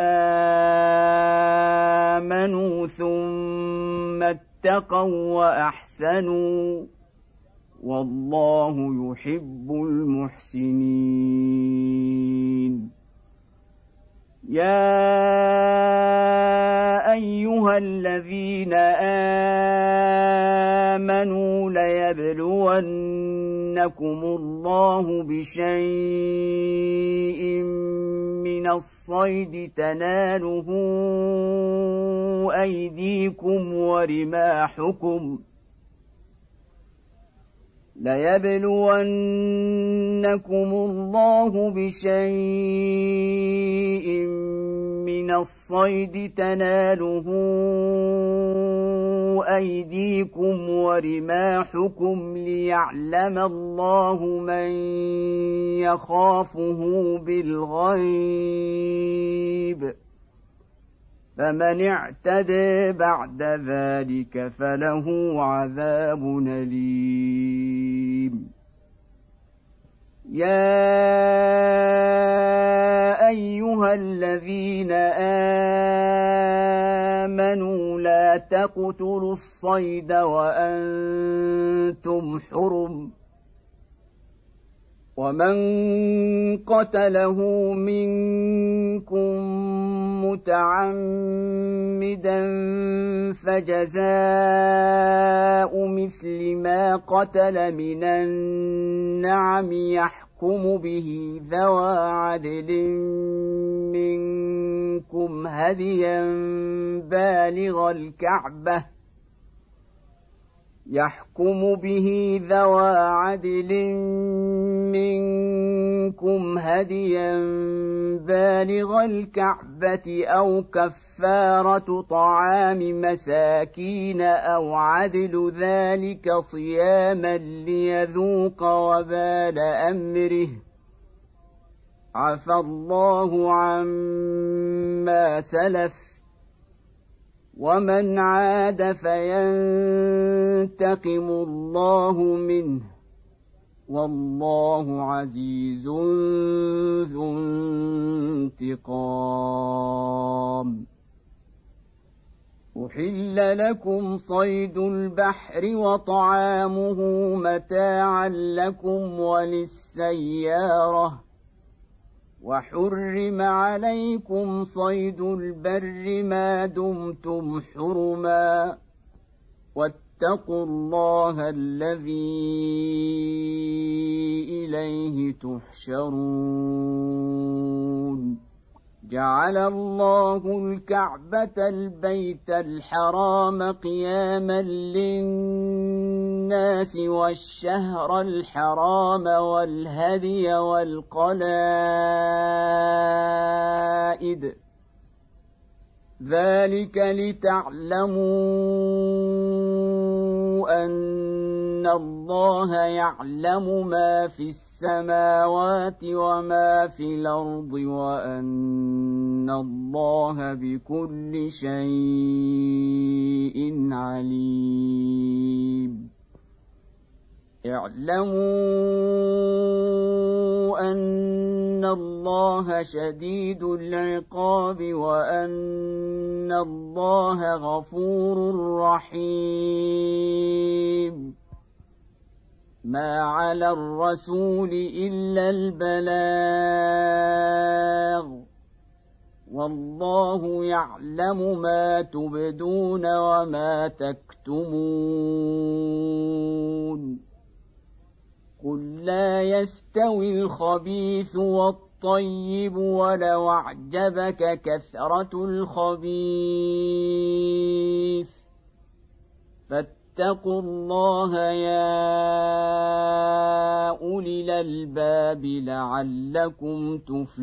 وآمنوا ثم اتقوا وأحسنوا والله يحب المحسنين يا أيها الذين آمنوا ليبلونكم الله بشيء من الصيد تناله أيديكم ورماحكم من الصيد تناله أيديكم ورماحكم ليعلم الله من يخافه بالغيب فمن اعتدى بعد ذلك فله عذاب أليم يا أيها الذين آمنوا لا تقتلوا الصيد وأنتم حرم ومن قتله منكم متعمدا فجزاء مثل ما قتل من النعم يحكم به ذوى عدل منكم هديا بالغ الكعبة يحكم به ذوى عدل منكم هديا بالغ الكعبة أو كفارة طعام مساكين أو عدل ذلك صياما ليذوق وبال أمره عفى الله عما سلف ومن عاد فينتقم الله منه والله عزيز ذو انتقام. أحل لكم صيد البحر وطعامه متاعا لكم وللسيارة وحرم عليكم صيد البر ما دمتم حرما واتقوا الله الذي إليه تحشرون. جعل الله الكعبة البيت الحرام قياما للناس والشهر الحرام والهدي والقلائد ذلك لتعلموا أن الله يعلم ما في السماوات وما في الأرض وأن الله بكل شيء عليم. اعلموا أن الله شديد العقاب وأن الله غفور رحيم. ما على الرسول إلا البلاغ والله يعلم ما تبدون وما تكتمون. قل لا يستوي الخبيث والطيب ولو أعجبك كثرة الخبيث فاتقوا الله يا أولي الألباب لعلكم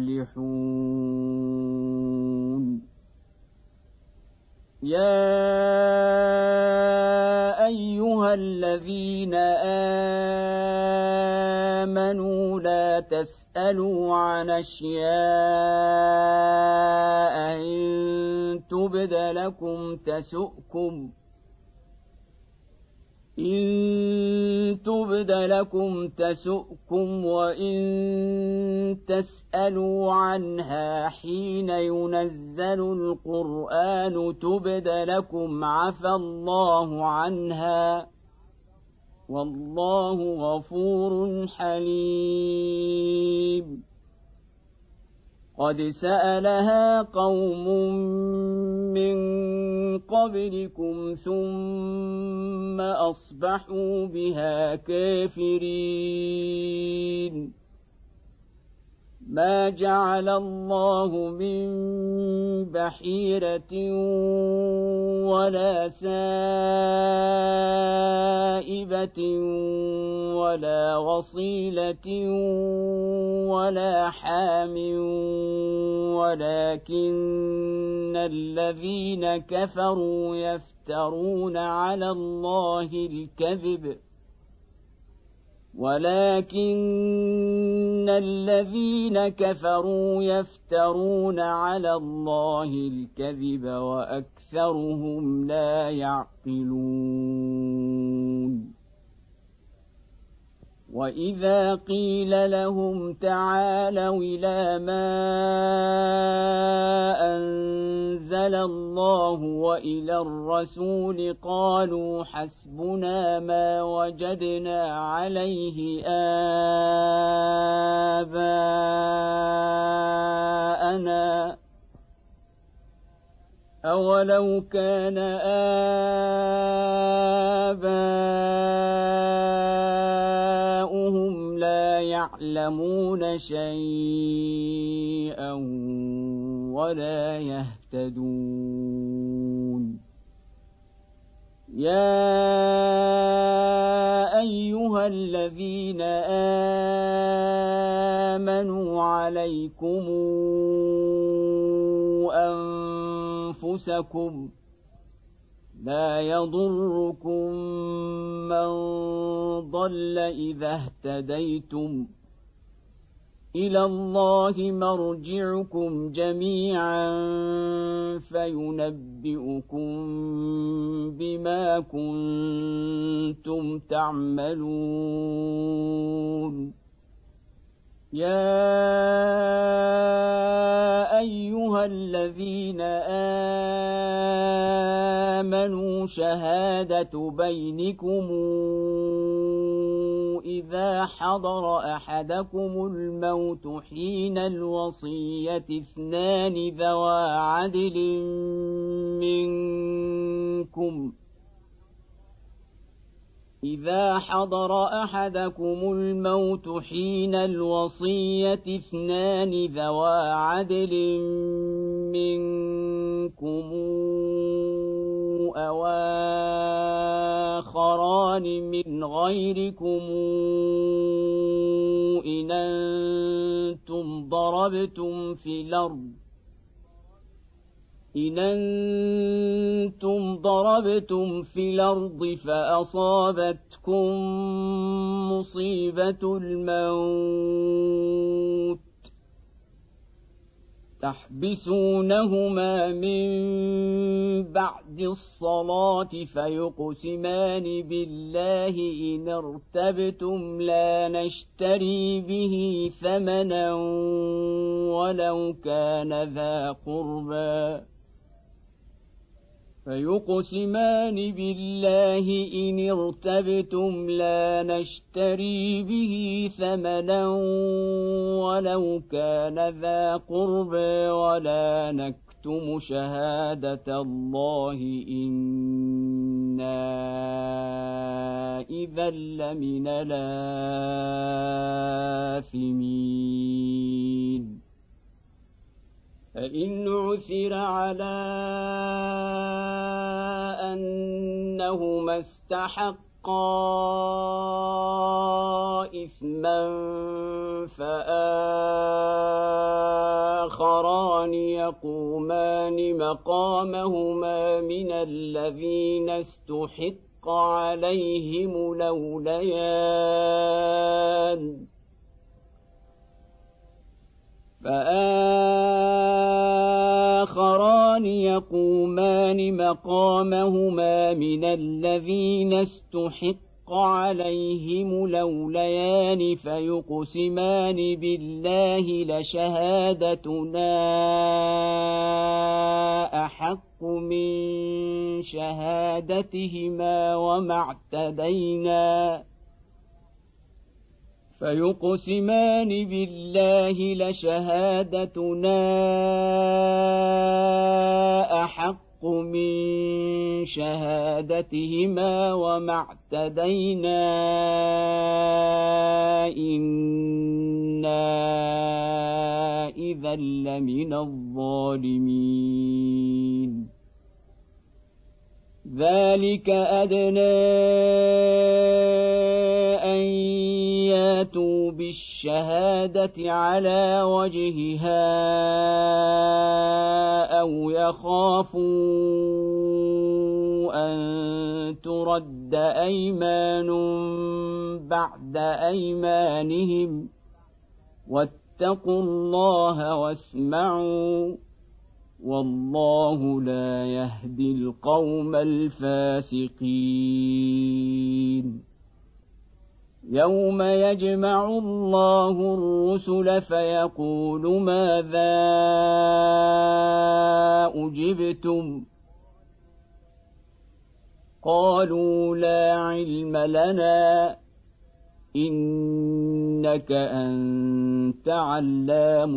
تفلحون. يا أيها الذين آمنوا لا تسألوا عن أشياء إن تبد لكم تسؤكم وإن تسألوا عنها حين ينزل القرآن تبد لكم عفى الله عنها والله غفور حليم. قد سألها قوم من قبلكم ثم أصبحوا بها كافرين. ما جعل الله من بحيرة ولا سائبة ولا وصيلة ولا حام ولكن الذين كفروا يفترون على الله الكذب وأكثرهم لا يعقلون. وإذا قيل لهم تعالوا إلى ما أنزل الله وإلى الرسول قالوا حسبنا ما وجدنا عليه آباءنا أولو كان آباؤهم لا يعلمون شيئا ولا يهتدون. يا أيها الذين آمنوا عليكم أنفسكم لا يضركم من ضل إذا اهتديتم إلى الله مرجعكم جميعا فينبئكم بما كنتم تعملون يا أيها الذين آمنوا شهادة بينكم إذا حضر أحدكم الموت حين الوصية اثنان ذوى عدل منكم إذا حضر أحدكم الموت حين الوصية اثنان ذوى عدل منكم أو آخران من غيركم إن أنتم ضربتم في الأرض فأصابتكم مصيبة الموت تحبسونهما من بعد الصلاة فيقسمان بالله إن ارتبتم لا نشتري به ثمنا ولو كان ذا قربى فيقسمان بالله إن ارتبتم لا نشتري به ثمنا ولو كان ذا قربى ولا نكتم شهادة الله إنا إذا لمن الآثمين فإن عثر على أنهما استحقا إثما فآخران يقومان مقامهما من الذين استحق عليهم الأوليان فآخران يقومان مقامهما من الذين استحق عليهم الأوليان فيقسمان بالله لشهادتنا أحق من شهادتهما فيقسمان بالله لشهادتنا أحق من شهادتهما وما اعتدينا إنا إذا لمن الظالمين ذلك أدنى أن ياتوا بالشهادة على وجهها أو يخافوا أن ترد أيمان بعد أيمانهم واتقوا الله واسمعوا والله لا يهدي القوم الفاسقين يوم يجمع الله الرسل فيقول ماذا أجبتم قالوا لا علم لنا إنك أنت علام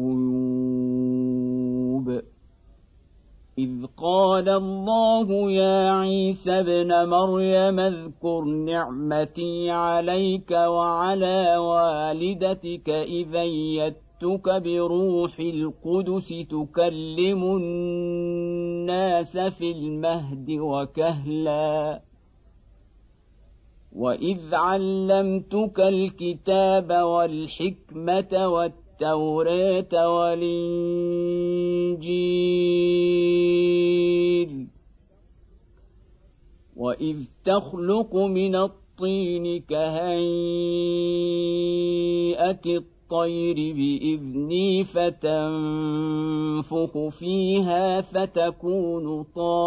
الغيوب إذ قال الله يا عيسى ابن مريم اذكر نعمتي عليك وعلى والدتك إذ أيدتك بروح القدس تكلم الناس في المهد وكهلا وإذ علمتك الكتاب والحكمة والتوراة والإنجيل وإذ تخلق من الطين كهيئة الطير بإذني فتنفخ فيها فتكون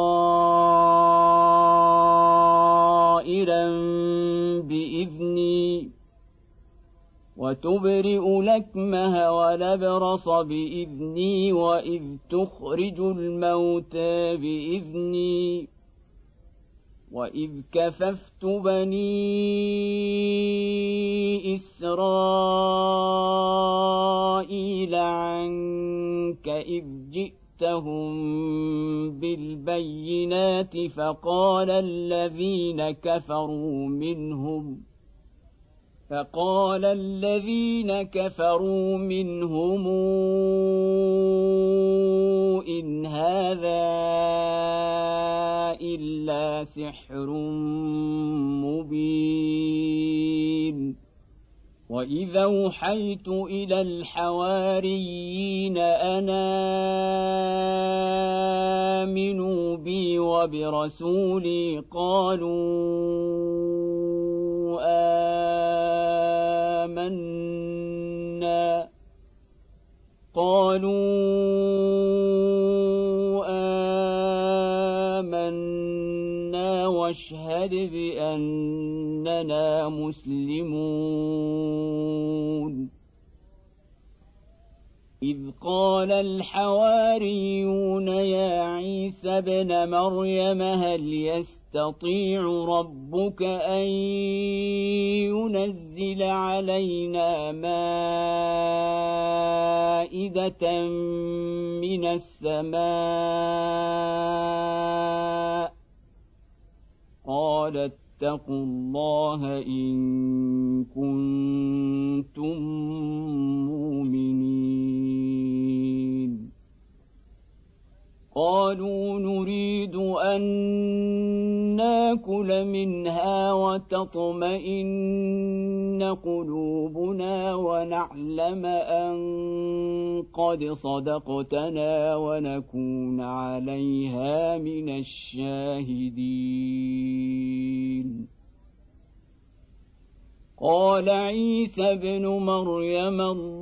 طائرا بإذني وتبرئ الأكمه والأبرص بإذني وإذ تخرج الموتى بإذني وإذ كففت بني إسرائيل عنك إذ جئتهم بالبينات فقال الذين كفروا منهم إن هذا إلا سحر مبين وإذا أوحيت إلى الحواريين أن آمنوا بي وبرسولي قالوا آمنا واشهد بأننا مسلمون إذ قال الحواريون يا عيسى ابن مريم هل يستطيع ربك أن ينزل علينا مائدة من السماء قال اتقوا الله إن كنتم مؤمنين قالوا نريد أن ناكل منها وتطمئن قلوبنا ونعلم أن قد صدقتنا ونكون عليها من الشاهدين قال عيسى ابن مريم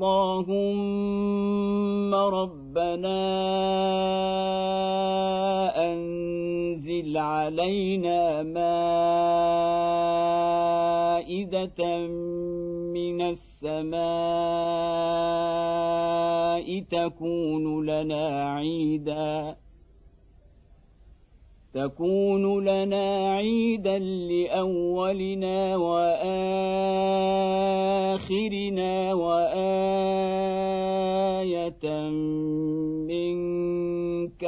اللهم ربنا أنزل علينا مائدة من السماء تكون لنا عيدا لأولنا وآخرنا وآية منك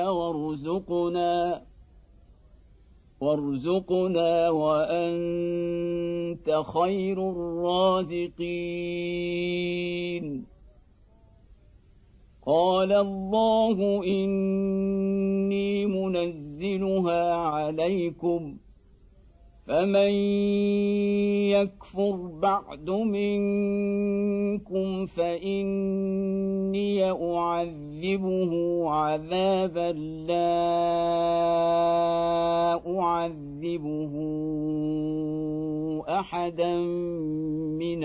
وارزقنا وأنت خير الرازقين قال الله إني منزلها عليكم فمن يكفر بعد منكم فإني أعذبه عذابا لا أعذبه أحدا من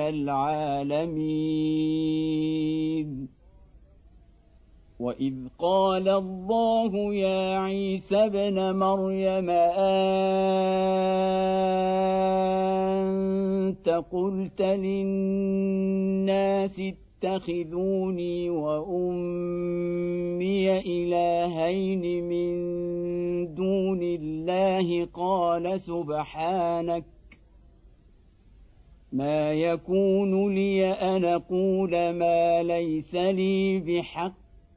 العالمين وإذ قال الله يا عيسى ابن مريم أنت قلت للناس اتخذوني وأمي إلهين من دون الله قال سبحانك ما يكون لي أن أقول ما ليس لي بحق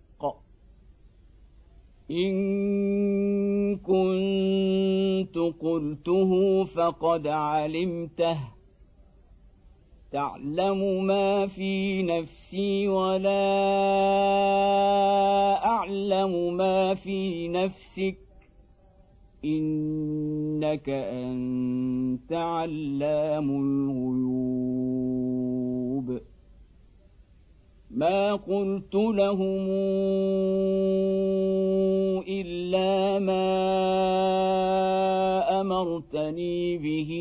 إن كنت قلته فقد علمته تعلم ما في نفسي ولا أعلم ما في نفسك إنك أنت علام الغيوب ما قلت لهم إلا ما أمرتني به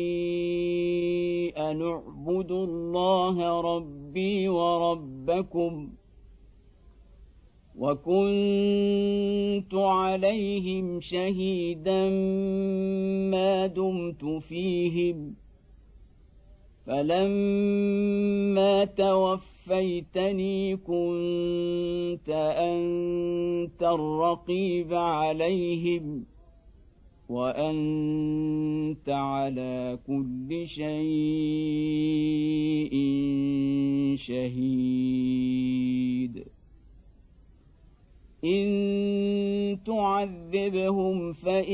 أن اعبدوا الله ربي وربكم وكنت عليهم شهيدا ما دمت فيهم فلما توفيتني كنت أنت الرقيب عليهم وأنت على كل شيء شهيد إن تعذبهم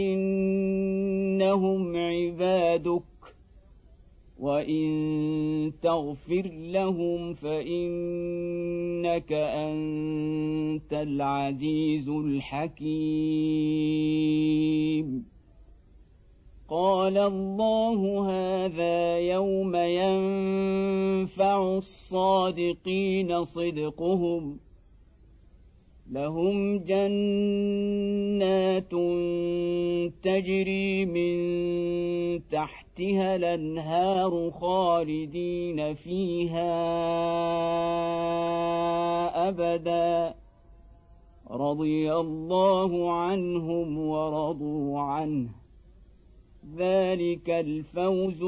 فإنهم عبادك وإن تغفر لهم فإنك أنت العزيز الحكيم قال الله هذا يوم ينفع الصادقين صدقهم لهم جنات تجري من تحتها الأنهار خالدين فيها أبدا رضي الله عنهم ورضوا عنه ذلك الفوز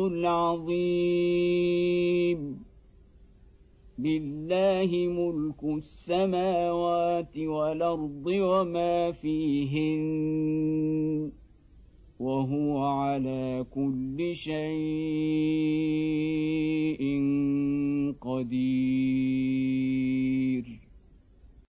العظيم لله ملك السماوات والأرض وما فيهن وهو على كل شيء قدير